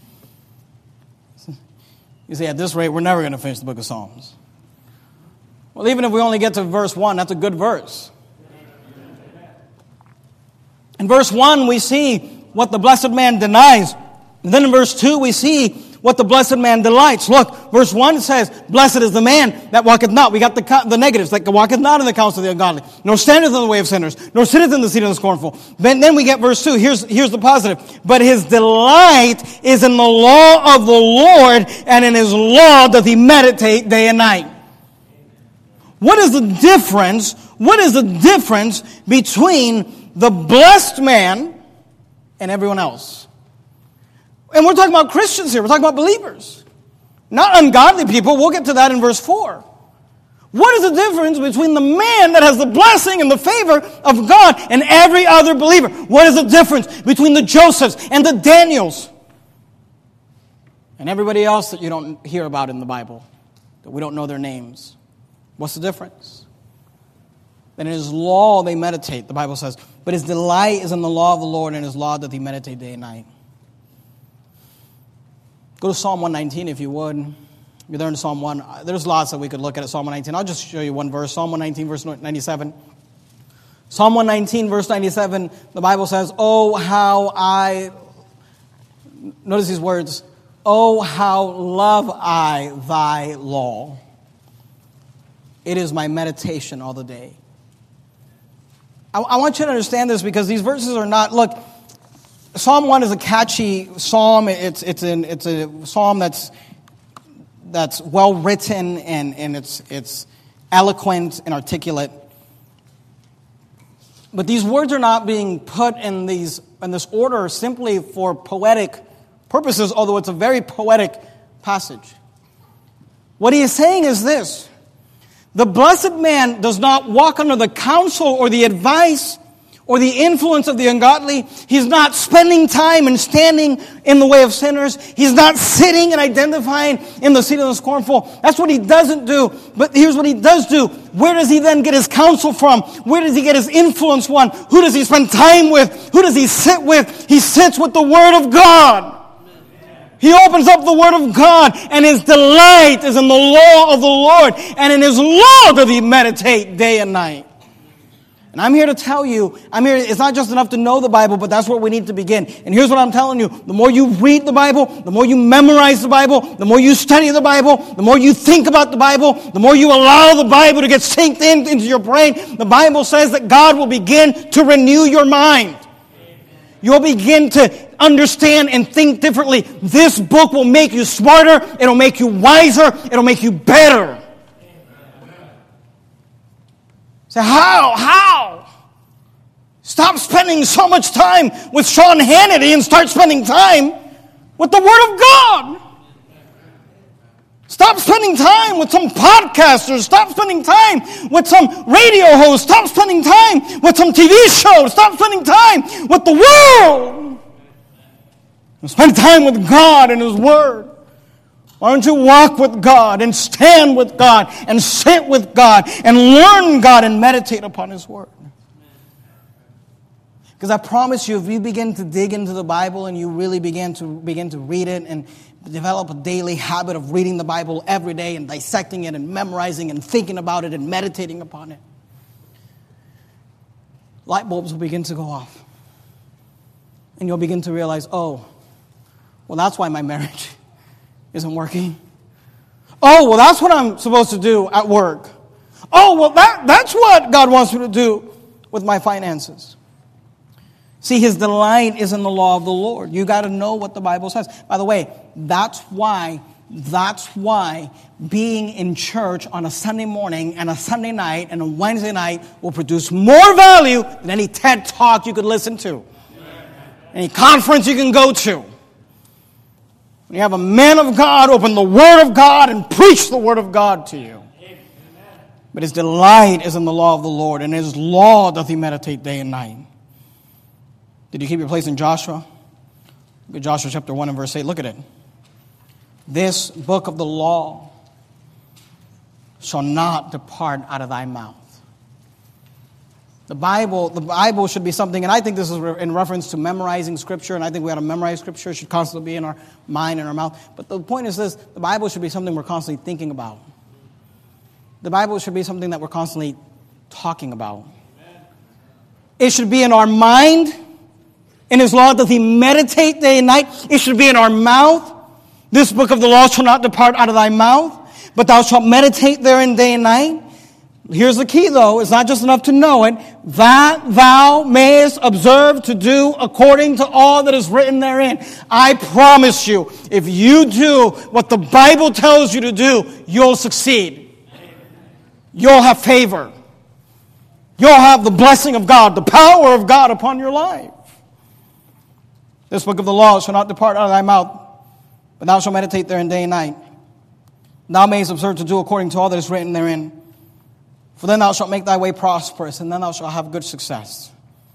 You see, at this rate, we're never going to finish the book of Psalms. Well, even if we only get to verse one, that's a good verse. In verse one, we see what the blessed man denies. And then in verse two, we see what the blessed man delights. Look, verse one says, blessed is the man that walketh not. We got the, the negatives, that walketh not in the counsel of the ungodly, nor standeth in the way of sinners, nor sitteth in the seat of the scornful. Then, then we get verse two. Here's, here's the positive. But his delight is in the law of the Lord, and in his law doth he meditate day and night. What is the difference? What is the difference between the blessed man and everyone else? And we're talking about Christians here. We're talking about believers. Not ungodly people. We'll get to that in verse four. What is the difference between the man that has the blessing and the favor of God and every other believer? What is the difference between the Josephs and the Daniels and everybody else that you don't hear about in the Bible, that we don't know their names? What's the difference? That in his law they meditate, the Bible says. But his delight is in the law of the Lord, and in his law doth he meditate day and night. Go to Psalm one nineteen, if you would. You're there in Psalm one. There's lots that we could look at at Psalm one nineteen. I'll just show you one verse. Psalm one nineteen, verse ninety-seven. Psalm one nineteen, verse ninety-seven, the Bible says, oh, how I... Notice these words. Oh, how love I thy law. It is my meditation all the day. I, I want you to understand this because these verses are not... Look... Psalm one is a catchy psalm. It's it's an it's a psalm that's that's well written and, and it's it's eloquent and articulate. But these words are not being put in these in this order simply for poetic purposes, although it's a very poetic passage. What he is saying is this: the blessed man does not walk under the counsel or the advice or the influence of the ungodly. He's not spending time and standing in the way of sinners. He's not sitting and identifying in the seat of the scornful. That's what he doesn't do. But here's what he does do. Where does he then get his counsel from? Where does he get his influence from? Who does he spend time with? Who does he sit with? He sits with the Word of God. He opens up the Word of God, and his delight is in the law of the Lord, and in his law does he meditate day and night. And I'm here to tell you, I'm here, it's not just enough to know the Bible, but that's where we need to begin. And here's what I'm telling you. The more you read the Bible, the more you memorize the Bible, the more you study the Bible, the more you think about the Bible, the more you allow the Bible to get synced in, into your brain, the Bible says that God will begin to renew your mind. You'll begin to understand and think differently. This book will make you smarter. It'll make you wiser. It'll make you better. So how? How? Stop spending so much time with Sean Hannity and start spending time with the Word of God. Stop spending time with some podcasters. Stop spending time with some radio hosts. Stop spending time with some T V shows. Stop spending time with the world. And spend time with God and His Word. Why don't you walk with God and stand with God and sit with God and learn God and meditate upon His Word? Because I promise you, if you begin to dig into the Bible and you really begin to begin to read it and develop a daily habit of reading the Bible every day and dissecting it and memorizing and thinking about it and meditating upon it, light bulbs will begin to go off. And you'll begin to realize, oh, well, that's why my marriage isn't working. Oh, well, that's what I'm supposed to do at work. Oh, well, that, that's what God wants me to do with my finances. See, His delight is in the law of the Lord. You got to know what the Bible says. By the way, that's why, that's why being in church on a Sunday morning and a Sunday night and a Wednesday night will produce more value than any TED Talk you could listen to. Any conference you can go to. When you have a man of God open the Word of God and preach the Word of God to you. But His delight is in the law of the Lord, and His law doth He meditate day and night. Did you keep your place in Joshua? Look at Joshua chapter one and verse eight. Look at it. This book of the law shall not depart out of thy mouth. The Bible, the Bible should be something, and I think this is in reference to memorizing Scripture, and I think we ought to memorize Scripture. It should constantly be in our mind and our mouth. But the point is this, the Bible should be something we're constantly thinking about. The Bible should be something that we're constantly talking about. It should be in our mind. In His law doth He meditate day and night. It should be in our mouth. This book of the law shall not depart out of thy mouth, but thou shalt meditate therein day and night. Here's the key, though. It's not just enough to know it. That thou mayest observe to do according to all that is written therein. I promise you, if you do what the Bible tells you to do, you'll succeed. You'll have favor. You'll have the blessing of God, the power of God upon your life. This book of the law shall not depart out of thy mouth, but thou shalt meditate therein day and night. Thou mayest observe to do according to all that is written therein. For then thou shalt make thy way prosperous, and then thou shalt have good success.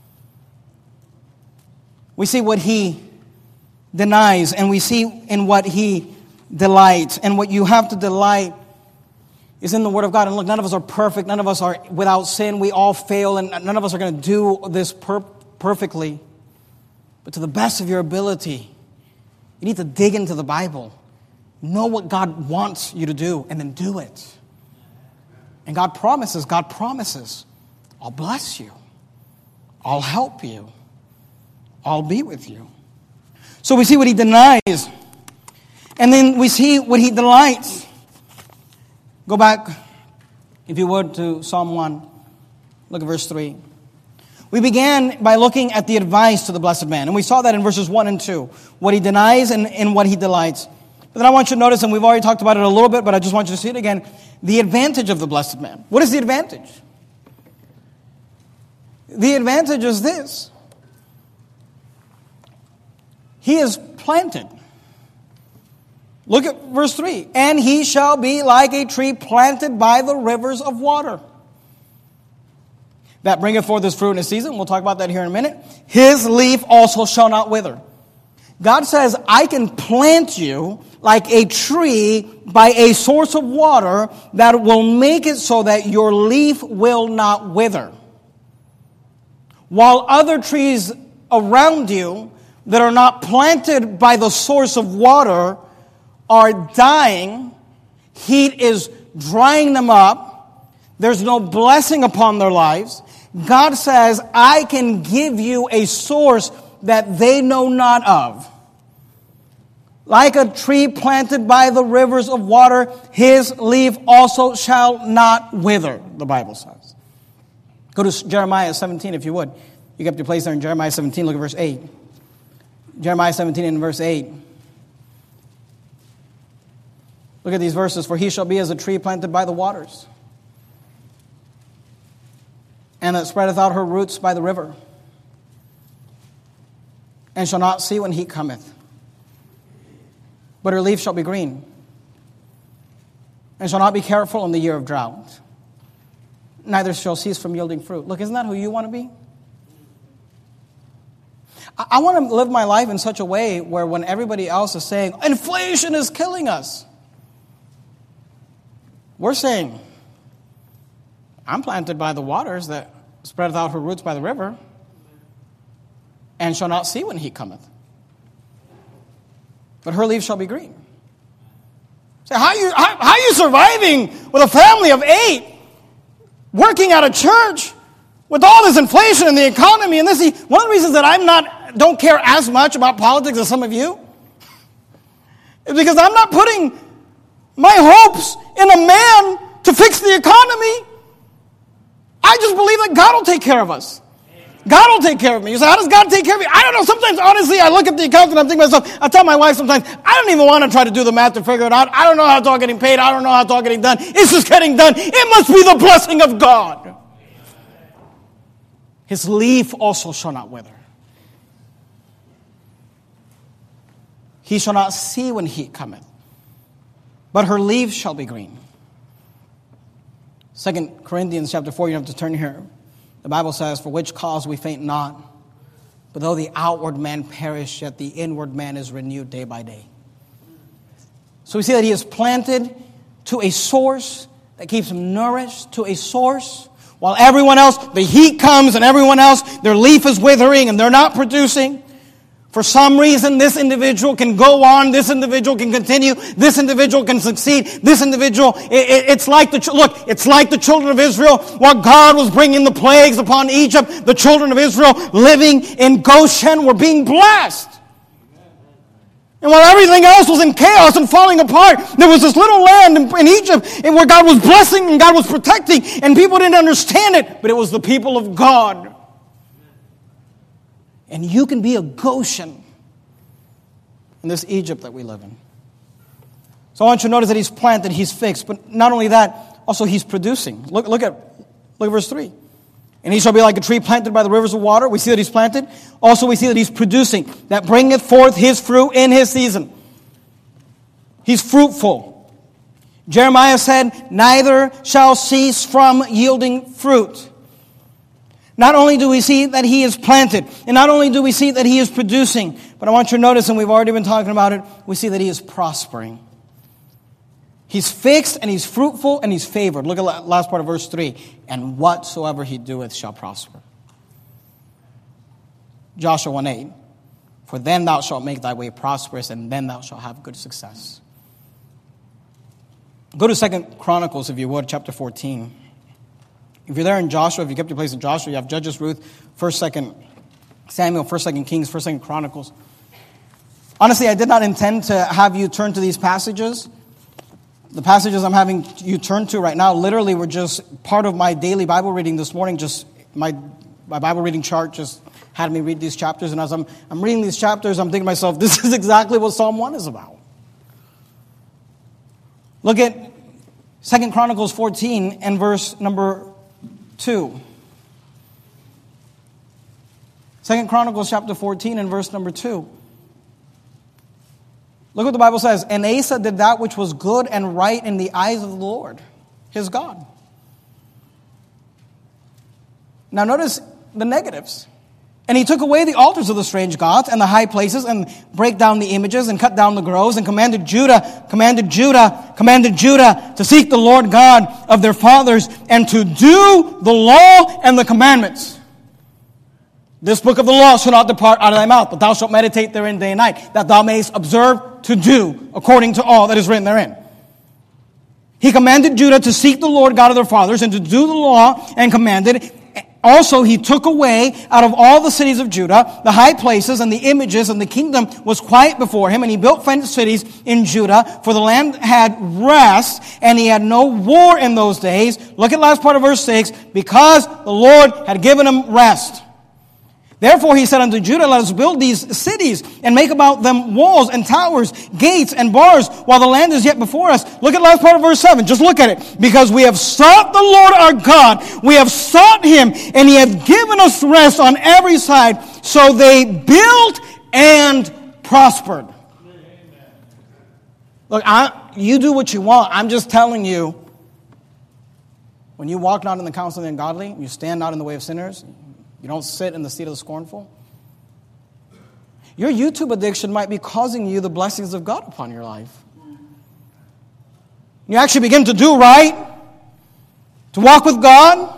We see what He denies, and we see in what He delights. And what you have to delight is in the Word of God. And look, none of us are perfect. None of us are without sin. We all fail, and none of us are going to do this per- perfectly. But to the best of your ability, you need to dig into the Bible. Know what God wants you to do, and then do it. And God promises, God promises, I'll bless you. I'll help you. I'll be with you. So we see what He denies. And then we see what He delights. Go back, if you would, to Psalm one. Look at verse three. We began by looking at the advice to the blessed man. And we saw that in verses one and two. What he denies and, and what he delights. But then I want you to notice, and we've already talked about it a little bit, but I just want you to see it again. The advantage of the blessed man. What is the advantage? The advantage is this. He is planted. Look at verse three. And he shall be like a tree planted by the rivers of water, that bringeth forth his fruit in his season. We'll talk about that here in a minute. His leaf also shall not wither. God says, I can plant you like a tree by a source of water that will make it so that your leaf will not wither. While other trees around you that are not planted by the source of water are dying, heat is drying them up, there's no blessing upon their lives. God says, I can give you a source that they know not of. Like a tree planted by the rivers of water, his leaf also shall not wither, the Bible says. Go to Jeremiah seventeen, if you would. You kept your place there in Jeremiah seventeen, look at verse eight. Jeremiah seventeen and verse eight. Look at these verses. For he shall be as a tree planted by the waters, and that spreadeth out her roots by the river, and shall not see when heat cometh. But her leaf shall be green, and shall not be careful in the year of drought. Neither shall cease from yielding fruit. Look, isn't that who you want to be? I, I want to live my life in such a way where when everybody else is saying, inflation is killing us, we're saying, I'm planted by the waters that spreadeth out her roots by the river, and shall not see when heat cometh. But her leaves shall be green. So how are you, how, how are you surviving with a family of eight, working at a church, with all this inflation in the economy? And this, one of the reasons that I'm not, don't care as much about politics as some of you, is because I'm not putting my hopes in a man to fix the economy. I just believe that God will take care of us. God will take care of me. You say, how does God take care of me? I don't know. Sometimes, honestly, I look at the accounts and I'm thinking to myself, I tell my wife sometimes, I don't even want to try to do the math to figure it out. I don't know how it's all getting paid. I don't know how it's all getting done. It's just getting done. It must be the blessing of God. His leaf also shall not wither. He shall not see when heat cometh, but her leaves shall be green. Second Corinthians chapter four, you have to turn here. The Bible says, for which cause we faint not, but though the outward man perish, yet the inward man is renewed day by day. So we see that he is planted to a source that keeps him nourished, to a source, while everyone else, the heat comes and everyone else, their leaf is withering and they're not producing. For some reason, this individual can go on, this individual can continue, this individual can succeed, this individual, it, it, it's like the, look, it's like the children of Israel, while God was bringing the plagues upon Egypt, the children of Israel living in Goshen were being blessed. And while everything else was in chaos and falling apart, there was this little land in, in Egypt where God was blessing and God was protecting, and people didn't understand it, but it was the people of God. And you can be a Goshen in this Egypt that we live in. So I want you to notice that he's planted, he's fixed. But not only that, also he's producing. Look, look at look at verse three. And he shall be like a tree planted by the rivers of water. We see that he's planted. Also we see that he's producing. That bringeth forth his fruit in his season. He's fruitful. Jeremiah said, neither shall cease from yielding fruit. Not only do we see that he is planted, and not only do we see that he is producing, but I want you to notice, and we've already been talking about it, we see that he is prospering. He's fixed, and he's fruitful, and he's favored. Look at the last part of verse three. And whatsoever he doeth shall prosper. Joshua one eight. For then thou shalt make thy way prosperous, and then thou shalt have good success. Go to Second Chronicles, if you would, chapter fourteen. If you're there in Joshua, if you kept your place in Joshua, you have Judges, Ruth, First, Second Samuel, First, Second Kings, First, Second Chronicles. Honestly, I did not intend to have you turn to these passages. The passages I'm having you turn to right now literally were just part of my daily Bible reading this morning. Just my my Bible reading chart just had me read these chapters. And as I'm, I'm reading these chapters, I'm thinking to myself, this is exactly what Psalm one is about. Look at Second Chronicles fourteen and verse number two. Second Chronicles chapter fourteen and verse number two. Look what the Bible says. And Asa did that which was good and right in the eyes of the Lord, his God. Now notice the negatives. And he took away the altars of the strange gods and the high places, and break down the images and cut down the groves, and commanded Judah, commanded Judah, commanded Judah to seek the Lord God of their fathers and to do the law and the commandments. This book of the law shall not depart out of thy mouth, but thou shalt meditate therein day and night, that thou mayest observe to do according to all that is written therein. He commanded Judah to seek the Lord God of their fathers and to do the law, and commanded. Also, he took away out of all the cities of Judah the high places and the images, and the kingdom was quiet before him. And he built fenced cities in Judah, for the land had rest, and he had no war in those days. Look at the last part of verse six. Because the Lord had given him rest. Therefore he said unto Judah, let us build these cities, and make about them walls and towers, gates and bars, while the land is yet before us. Look at the last part of verse seven. Just look at it. Because we have sought the Lord our God. We have sought him, and he hath given us rest on every side. So they built and prospered. Look, I, you do what you want. I'm just telling you, when you walk not in the counsel of the ungodly, you stand not in the way of sinners, you don't sit in the seat of the scornful, your YouTube addiction might be causing you the blessings of God upon your life. You actually begin to do right, to walk with God,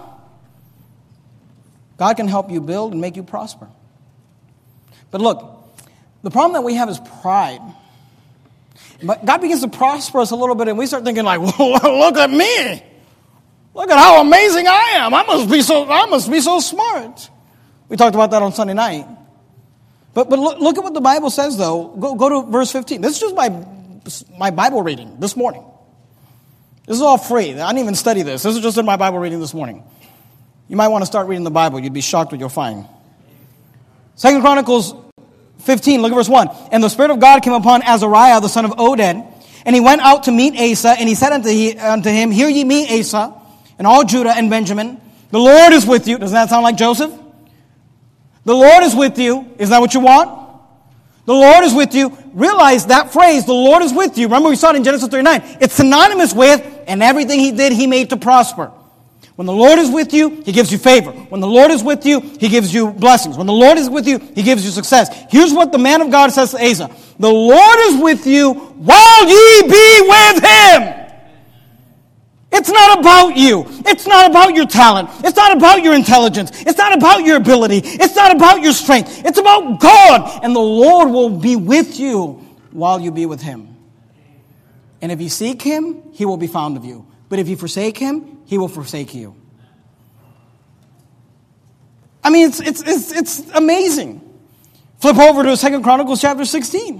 God can help you build and make you prosper. But look, the problem that we have is pride. But God begins to prosper us a little bit, and we start thinking like, "Whoa, look at me! Look at how amazing I am! I must be so, I must be so smart." We talked about that on Sunday night. But but look, look at what the Bible says, though. Go go to verse fifteen. This is just my my Bible reading this morning. This is all free. I didn't even study this. This is just in my Bible reading this morning. You might want to start reading the Bible. You'd be shocked what you'll find. Second Chronicles fifteen, look at verse one. And the Spirit of God came upon Azariah, the son of Oded, and he went out to meet Asa, and he said unto, he, unto him, Hear ye me, Asa, and all Judah and Benjamin. The Lord is with you. Doesn't that sound like Joseph? The Lord is with you. Is that what you want? The Lord is with you. Realize that phrase, the Lord is with you. Remember we saw it in Genesis thirty-nine. It's synonymous with, and everything he did, he made to prosper. When the Lord is with you, he gives you favor. When the Lord is with you, he gives you blessings. When the Lord is with you, he gives you success. Here's what the man of God says to Asa. The Lord is with you while ye be with him. It's not about you. It's not about your talent. It's not about your intelligence. It's not about your ability. It's not about your strength. It's about God. And the Lord will be with you while you be with him. And if you seek him, he will be found of you. But if you forsake him, he will forsake you. I mean, it's it's it's, it's amazing. Flip over to Second Chronicles chapter sixteen.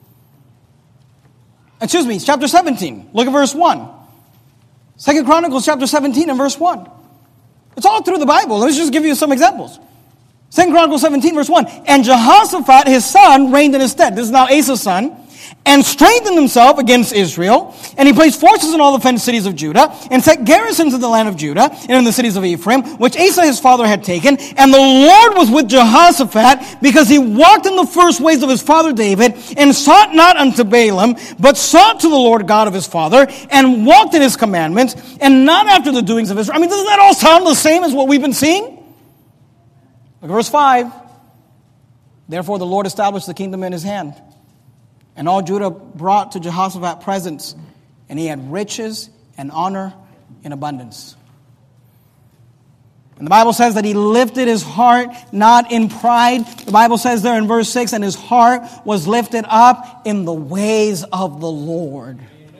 Excuse me, chapter seventeen. Look at verse one. Second Chronicles chapter seventeen and verse one. It's all through the Bible. Let's just give you some examples. Second Chronicles seventeen, verse one. And Jehoshaphat, his son, reigned in his stead. This is now Asa's son. And strengthened himself against Israel. And he placed forces in all the fenced cities of Judah. And set garrisons in the land of Judah. And in the cities of Ephraim, which Asa his father had taken. And the Lord was with Jehoshaphat, because he walked in the first ways of his father David. And sought not unto Baalim, but sought to the Lord God of his father. And walked in his commandments. And not after the doings of Israel. I mean, doesn't that all sound the same as what we've been seeing? Look at verse five. Therefore the Lord established the kingdom in his hand. And all Judah brought to Jehoshaphat presents, and he had riches and honor in abundance. And the Bible says that he lifted his heart not in pride. The Bible says there in verse six, and his heart was lifted up in the ways of the Lord.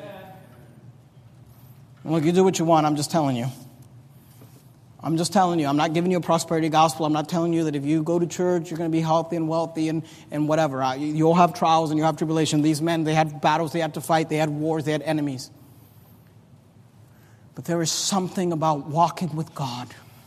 And look, you do what you want, I'm just telling you. I'm just telling you, I'm not giving you a prosperity gospel. I'm not telling you that if you go to church, you're going to be healthy and wealthy and, and whatever. You'll have trials and you'll have tribulation. These men, they had battles they had to fight. They had wars. They had enemies. But there is something about walking with God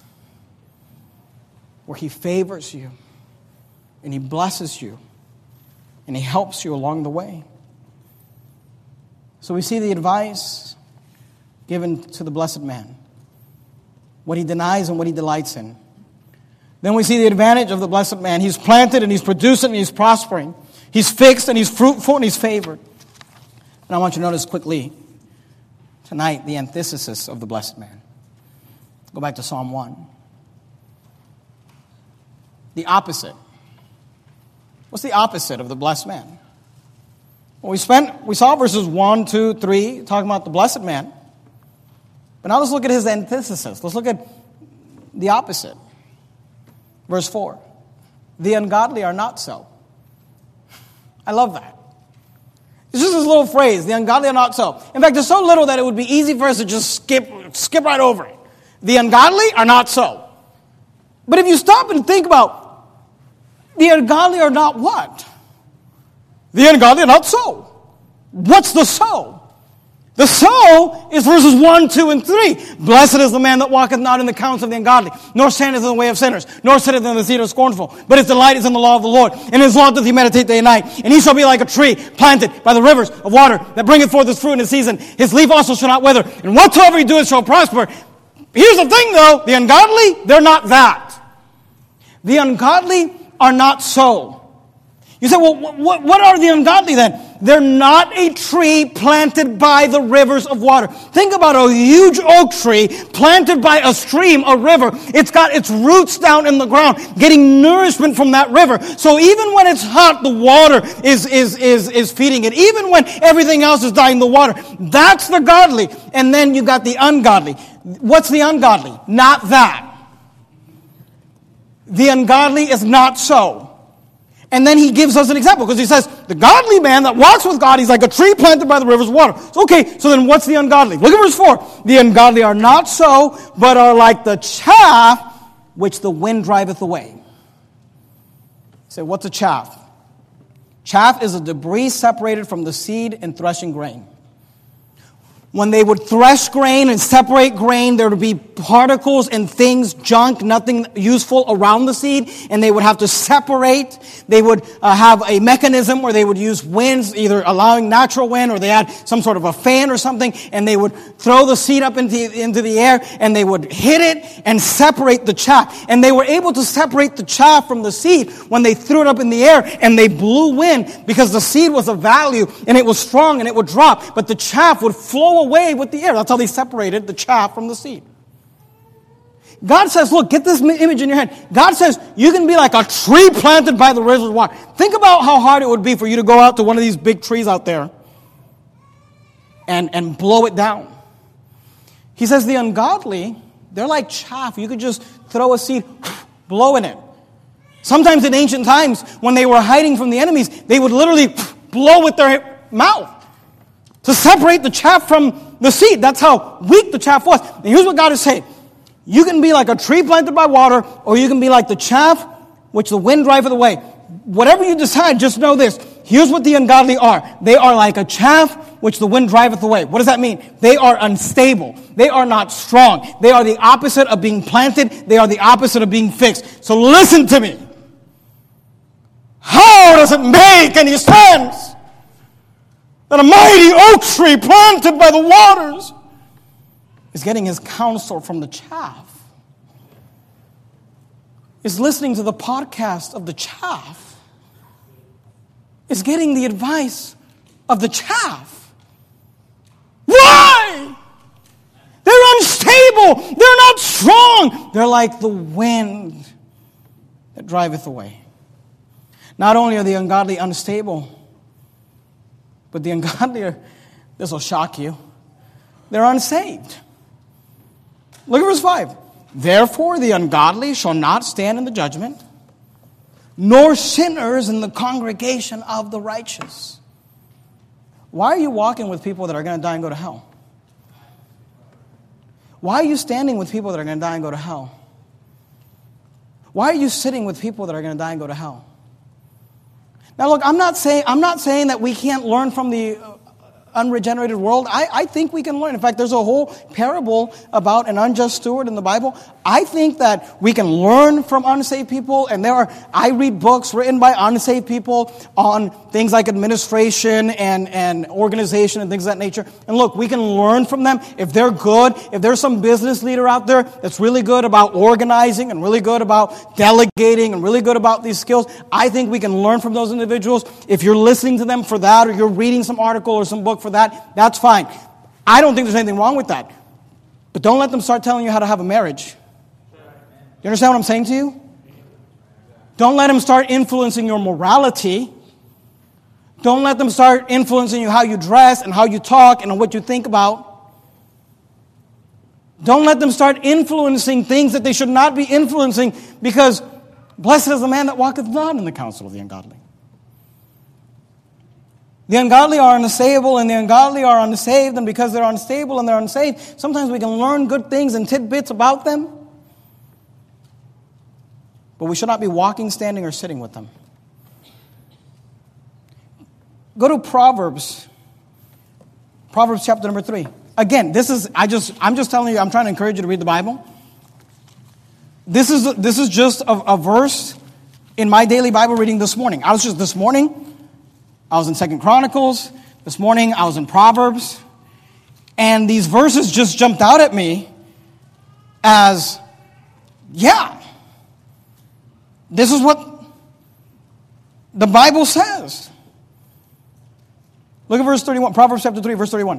where he favors you and he blesses you and he helps you along the way. So we see the advice given to the blessed man. What he denies and what he delights in. Then we see the advantage of the blessed man. He's planted and he's producing and he's prospering. He's fixed and he's fruitful and he's favored. And I want you to notice quickly tonight the antithesis of the blessed man. Go back to Psalm one. The opposite. What's the opposite of the blessed man? Well, we spent, we saw verses one, two, three talking about the blessed man. But now let's look at his antithesis. Let's look at the opposite. Verse four. The ungodly are not so. I love that. It's just this little phrase, the ungodly are not so. In fact, it's so little that it would be easy for us to just skip, skip right over it. The ungodly are not so. But if you stop and think about, the ungodly are not what? The ungodly are not so. What's the so? The so is verses one, two, and three. Blessed is the man that walketh not in the counsel of the ungodly, nor standeth in the way of sinners, nor sitteth in the seat of scornful. But his delight is in the law of the Lord, and in his law doth he meditate day and night. And he shall be like a tree planted by the rivers of water, that bringeth forth his fruit in his season. His leaf also shall not wither, and whatsoever he doeth shall prosper. Here's the thing though, the ungodly, they're not that. The ungodly are not so. You say, well, what, what are the ungodly then? They're not a tree planted by the rivers of water. Think about a huge oak tree planted by a stream, a river. It's got its roots down in the ground, getting nourishment from that river. So even when it's hot, the water is, is, is, is feeding it. Even when everything else is dying, the water. That's the godly. And then you got the ungodly. What's the ungodly? Not that. The ungodly is not so. And then he gives us an example because he says, the godly man that walks with God, he's like a tree planted by the rivers of water. So, okay, so then what's the ungodly? Look at verse four. The ungodly are not so, but are like the chaff which the wind driveth away. Say, so what's a chaff? Chaff is a debris separated from the seed in threshing grain. When they would thresh grain and separate grain, there would be particles and things, junk, nothing useful around the seed, and they would have to separate. They would uh, have a mechanism where they would use winds, either allowing natural wind or they had some sort of a fan or something, and they would throw the seed up into, into the air, and they would hit it and separate the chaff. And they were able to separate the chaff from the seed when they threw it up in the air, and they blew wind because the seed was of value, and it was strong, and it would drop, but the chaff would flow away with the air. That's how they separated the chaff from the seed. God says, look, get this image in your head. God says, you can be like a tree planted by the rivers of water. Think about how hard it would be for you to go out to one of these big trees out there and, and blow it down. He says the ungodly, they're like chaff. You could just throw a seed, blow in it. Sometimes in ancient times, when they were hiding from the enemies, they would literally blow with their mouth to separate the chaff from the seed. That's how weak the chaff was. And here's what God is saying. You can be like a tree planted by water, or you can be like the chaff which the wind driveth away. Whatever you decide, just know this. Here's what the ungodly are. They are like a chaff which the wind driveth away. What does that mean? They are unstable. They are not strong. They are the opposite of being planted. They are the opposite of being fixed. So listen to me. How does it make any sense that a mighty oak tree planted by the waters is getting his counsel from the chaff? Is listening to the podcast of the chaff? Is getting the advice of the chaff? Why? They're unstable. They're not strong. They're like the wind that driveth away. Not only are the ungodly unstable, but the ungodly are, this will shock you, they're unsaved. Look at verse five. Therefore the ungodly shall not stand in the judgment, nor sinners in the congregation of the righteous. Why are you walking with people that are going to die and go to hell? Why are you standing with people that are going to die and go to hell? Why are you sitting with people that are going to die and go to hell? Now look, I'm not saying I'm not saying that we can't learn from the unregenerated world. I, I think we can learn. In fact, there's a whole parable about an unjust steward in the Bible. I think that we can learn from unsaved people, and there are, I read books written by unsaved people on things like administration and, and organization and things of that nature. And look, we can learn from them. If they're good, if there's some business leader out there that's really good about organizing and really good about delegating and really good about these skills, I think we can learn from those individuals. If you're listening to them for that, or you're reading some article or some book for that, that's fine. I don't think there's anything wrong with that. But don't let them start telling you how to have a marriage. You understand what I'm saying to you? Don't let them start influencing your morality. Don't let them start influencing you how you dress and how you talk and what you think about. Don't let them start influencing things that they should not be influencing, because blessed is the man that walketh not in the counsel of the ungodly. The ungodly are unstable, and the ungodly are unsaved, and because they're unstable and they're unsaved, sometimes we can learn good things and tidbits about them, but we should not be walking, standing, or sitting with them. Go to Proverbs. Proverbs chapter number three. Again, this is, I just, I'm just telling you, I'm trying to encourage you to read the Bible. This is, this is just a, a verse in my daily Bible reading this morning. I was just, this morning, I was in Second Chronicles. This morning, I was in Proverbs. And these verses just jumped out at me as, yeah, this is what The Bible says. Look at verse thirty-one. Proverbs chapter three, verse thirty-one.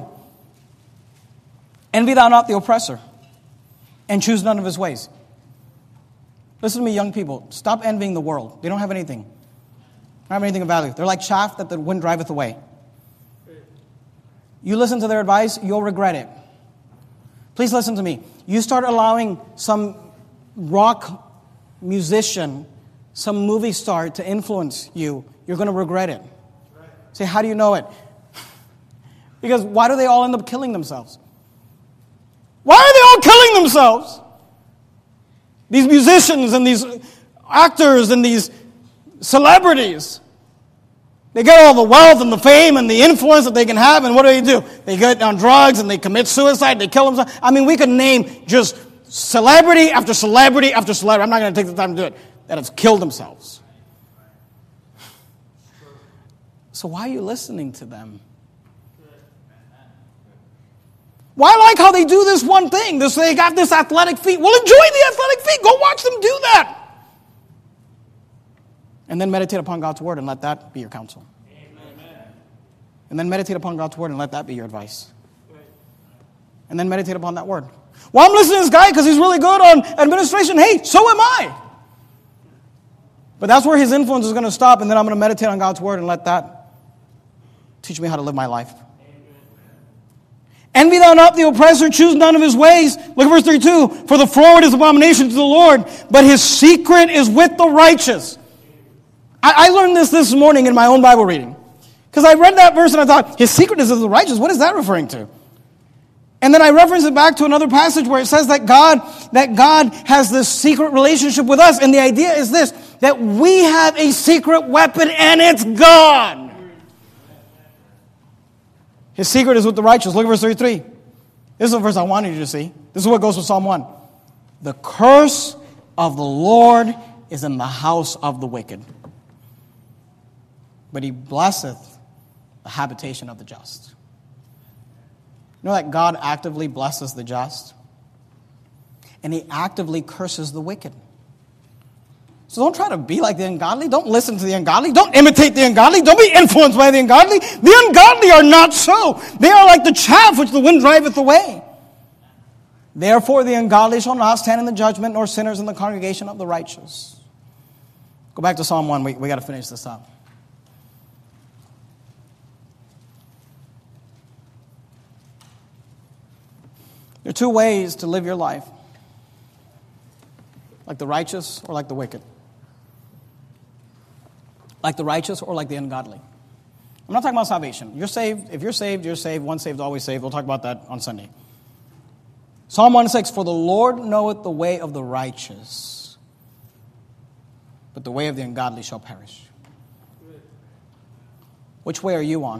Envy thou not the oppressor, and choose none of his ways. Listen to me, young people. Stop envying the world. They don't have anything. They don't have anything of value. They're like chaff that the wind driveth away. You listen to their advice, you'll regret it. Please listen to me. You start allowing some rock musician, some movie star to influence you, you're going to regret it. Say, how do you know it? Because why do they all end up killing themselves? Why are they all killing themselves? These musicians and these actors and these celebrities. They get all the wealth and the fame and the influence that they can have, and what do they do? They get on drugs and they commit suicide, they kill themselves. I mean, we could name just celebrity after celebrity after celebrity. I'm not going to take the time to do it. That have killed themselves. So why are you listening to them? Why like how they do this one thing? This, they got this athletic feat. Well, enjoy the athletic feat. Go watch them do that. And then meditate upon God's word and let that be your counsel. Amen. And then meditate upon God's word and let that be your advice. And then meditate upon that word. Well, I'm listening to this guy because he's really good on administration. Hey, so am I. But that's where his influence is going to stop, and then I'm going to meditate on God's word and let that teach me how to live my life. Envy thou not the oppressor, choose none of his ways. Look at verse thirty-two. For the froward is abomination to the Lord, but his secret is with the righteous. I, I learned this this morning in my own Bible reading. Because I read that verse and I thought, his secret is of the righteous. What is that referring to? And then I reference it back to another passage where it says that God, that God has this secret relationship with us. And the idea is this, that we have a secret weapon and it's God. His secret is with the righteous. Look at verse thirty-three. This is the verse I wanted you to see. This is what goes with Psalm one. The curse of the Lord is in the house of the wicked, but he blesseth the habitation of the just. You know that God actively blesses the just, and he actively curses the wicked. So don't try to be like the ungodly. Don't listen to the ungodly. Don't imitate the ungodly. Don't be influenced by the ungodly. The ungodly are not so. They are like the chaff which the wind driveth away. Therefore the ungodly shall not stand in the judgment, nor sinners in the congregation of the righteous. Go back to Psalm one. We, we got to finish this up. There are two ways to live your life. Like the righteous or like the wicked. Like the righteous or like the ungodly. I'm not talking about salvation. You're saved. If you're saved, you're saved. Once saved, always saved. We'll talk about that on Sunday. Psalm one six, for the Lord knoweth the way of the righteous, but the way of the ungodly shall perish. Which way are you on?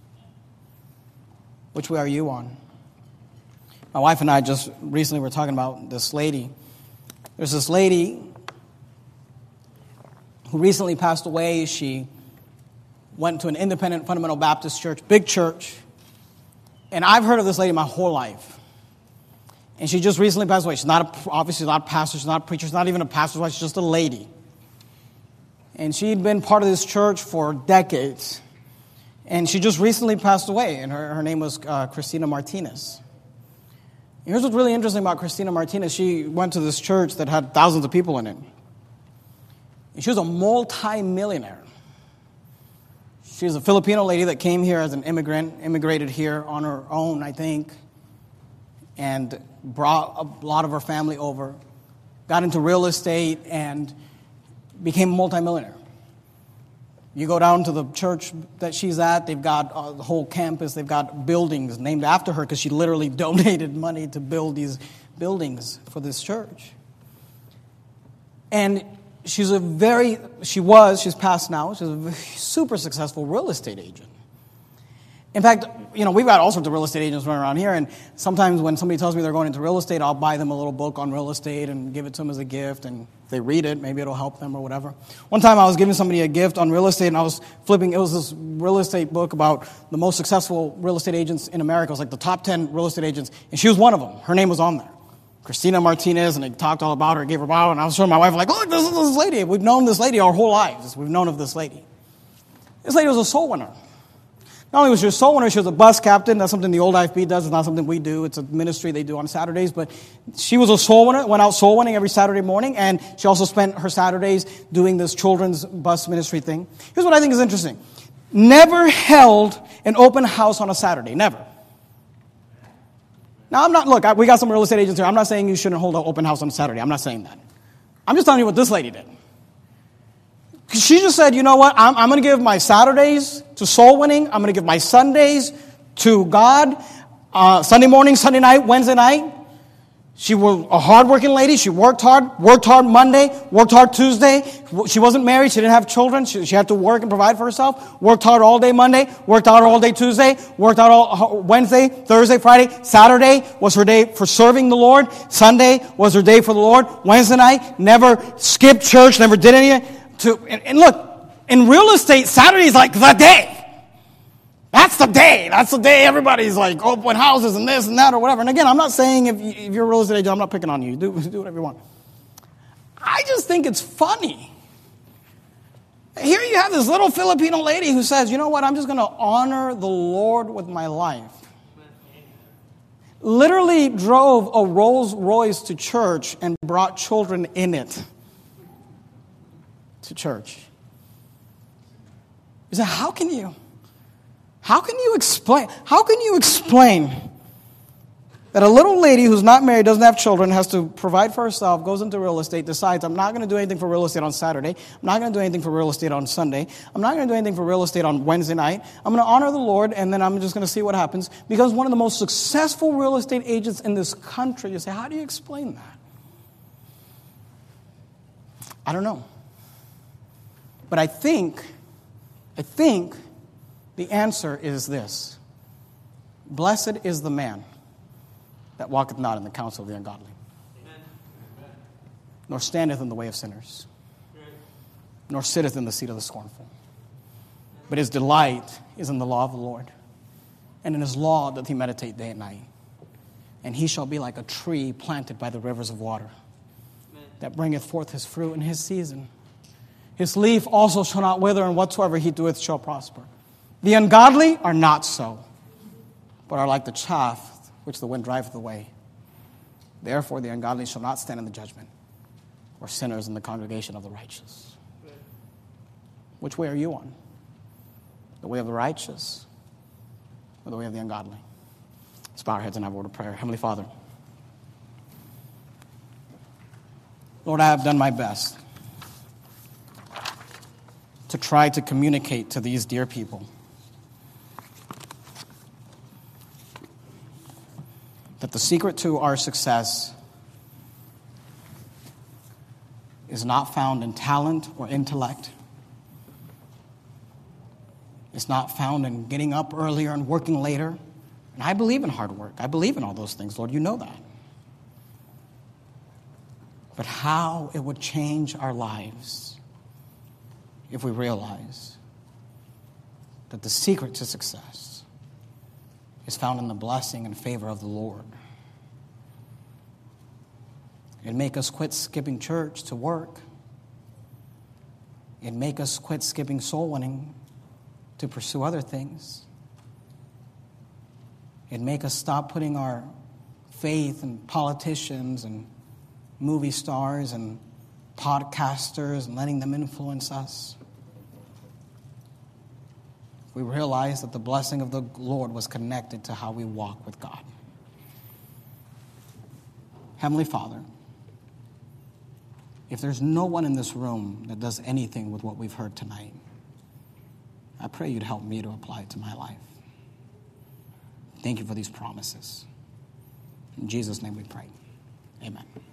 Which way are you on? My wife and I just recently were talking about this lady. There's this lady who recently passed away. She went to an independent fundamental Baptist church, big church. And I've heard of this lady my whole life. And she just recently passed away. She's not a, obviously not a pastor, she's not a preacher, she's not even a pastor's wife, she's just a lady. And she'd been part of this church for decades. And she just recently passed away, and her, her name was uh, Christina Martinez. And here's what's really interesting about Christina Martinez. She went to this church that had thousands of people in it. And she was a multi-millionaire. She was a Filipino lady that came here as an immigrant, immigrated here on her own, I think, and brought a lot of her family over, got into real estate, and became a multi-millionaire. You go down to the church that she's at, they've got uh, the whole campus, they've got buildings named after her because she literally donated money to build these buildings for this church. And she's a very, she was, she's passed now, she's a super successful real estate agent. In fact, you know, we've got all sorts of real estate agents running around here, and sometimes when somebody tells me they're going into real estate, I'll buy them a little book on real estate and give it to them as a gift, and if they read it, maybe it'll help them or whatever. One time I was giving somebody a gift on real estate, and I was flipping, it was this real estate book about the most successful real estate agents in America. It was like the top ten real estate agents, and she was one of them. Her name was on there. Christina Martinez, and they talked all about her, gave her a bow, and I was showing my wife, like, look, this is this lady. We've known this lady our whole lives. We've known of this lady. This lady was a soul winner. Not only was she a soul winner, she was a bus captain. That's something the old I F B does. It's not something we do. It's a ministry they do on Saturdays. But she was a soul winner, went out soul winning every Saturday morning, and she also spent her Saturdays doing this children's bus ministry thing. Here's what I think is interesting. Never held an open house on a Saturday. Never. Now, I'm not, look, I, we got some real estate agents here. I'm not saying you shouldn't hold an open house on Saturday. I'm not saying that. I'm just telling you what this lady did. She just said, you know what, I'm, I'm going to give my Saturdays to soul winning. I'm going to give my Sundays to God. Uh, Sunday morning, Sunday night, Wednesday night. She was a hardworking lady. She worked hard, worked hard Monday, worked hard Tuesday. She wasn't married. She didn't have children. She, she had to work and provide for herself. Worked hard all day Monday, worked hard all day Tuesday, worked out all Wednesday, Thursday, Friday. Saturday was her day for serving the Lord. Sunday was her day for the Lord. Wednesday night, never skipped church, never did any. To, and, and look, in real estate, Saturday is like the day. That's the day. That's the day everybody's like open houses and this and that or whatever. And again, I'm not saying if, you, if you're a real estate agent, I'm not picking on you. Do, do whatever you want. I just think it's funny. Here you have this little Filipino lady who says, you know what, I'm just going to honor the Lord with my life. Literally drove a Rolls Royce to church and brought children in it to church. You say, how can you, how can you explain, how can you explain that a little lady who's not married, doesn't have children, has to provide for herself, goes into real estate, decides, I'm not going to do anything for real estate on Saturday, I'm not going to do anything for real estate on Sunday, I'm not going to do anything for real estate on Wednesday night, I'm going to honor the Lord, and then I'm just going to see what happens, because one of the most successful real estate agents in this country. You say, how do you explain that? I don't know. But I think, I think the answer is this. Blessed is the man that walketh not in the counsel of the ungodly, Amen. Nor standeth in the way of sinners, Amen. Nor sitteth in the seat of the scornful. But his delight is in the law of the Lord, and in his law doth he meditate day and night. And he shall be like a tree planted by the rivers of water, Amen. That bringeth forth his fruit in his season. His leaf also shall not wither, and whatsoever he doeth shall prosper. The ungodly are not so, but are like the chaff which the wind driveth away. Therefore the ungodly shall not stand in the judgment, or sinners in the congregation of the righteous. Which way are you on? The way of the righteous, or the way of the ungodly? Let's bow our heads and have a word of prayer. Heavenly Father, Lord, I have done my best to try to communicate to these dear people that the secret to our success is not found in talent or intellect. It's not found in getting up earlier and working later. And I believe in hard work. I believe in all those things, Lord. You know that. But how it would change our lives if we realize that the secret to success is found in the blessing and favor of the Lord. It'd make us quit skipping church to work. It'd make us quit skipping soul winning to pursue other things. It'd make us stop putting our faith in politicians and movie stars and podcasters and letting them influence us. We realized that the blessing of the Lord was connected to how we walk with God. Heavenly Father, if there's no one in this room that does anything with what we've heard tonight, I pray you'd help me to apply it to my life. Thank you for these promises. In Jesus' name we pray. Amen.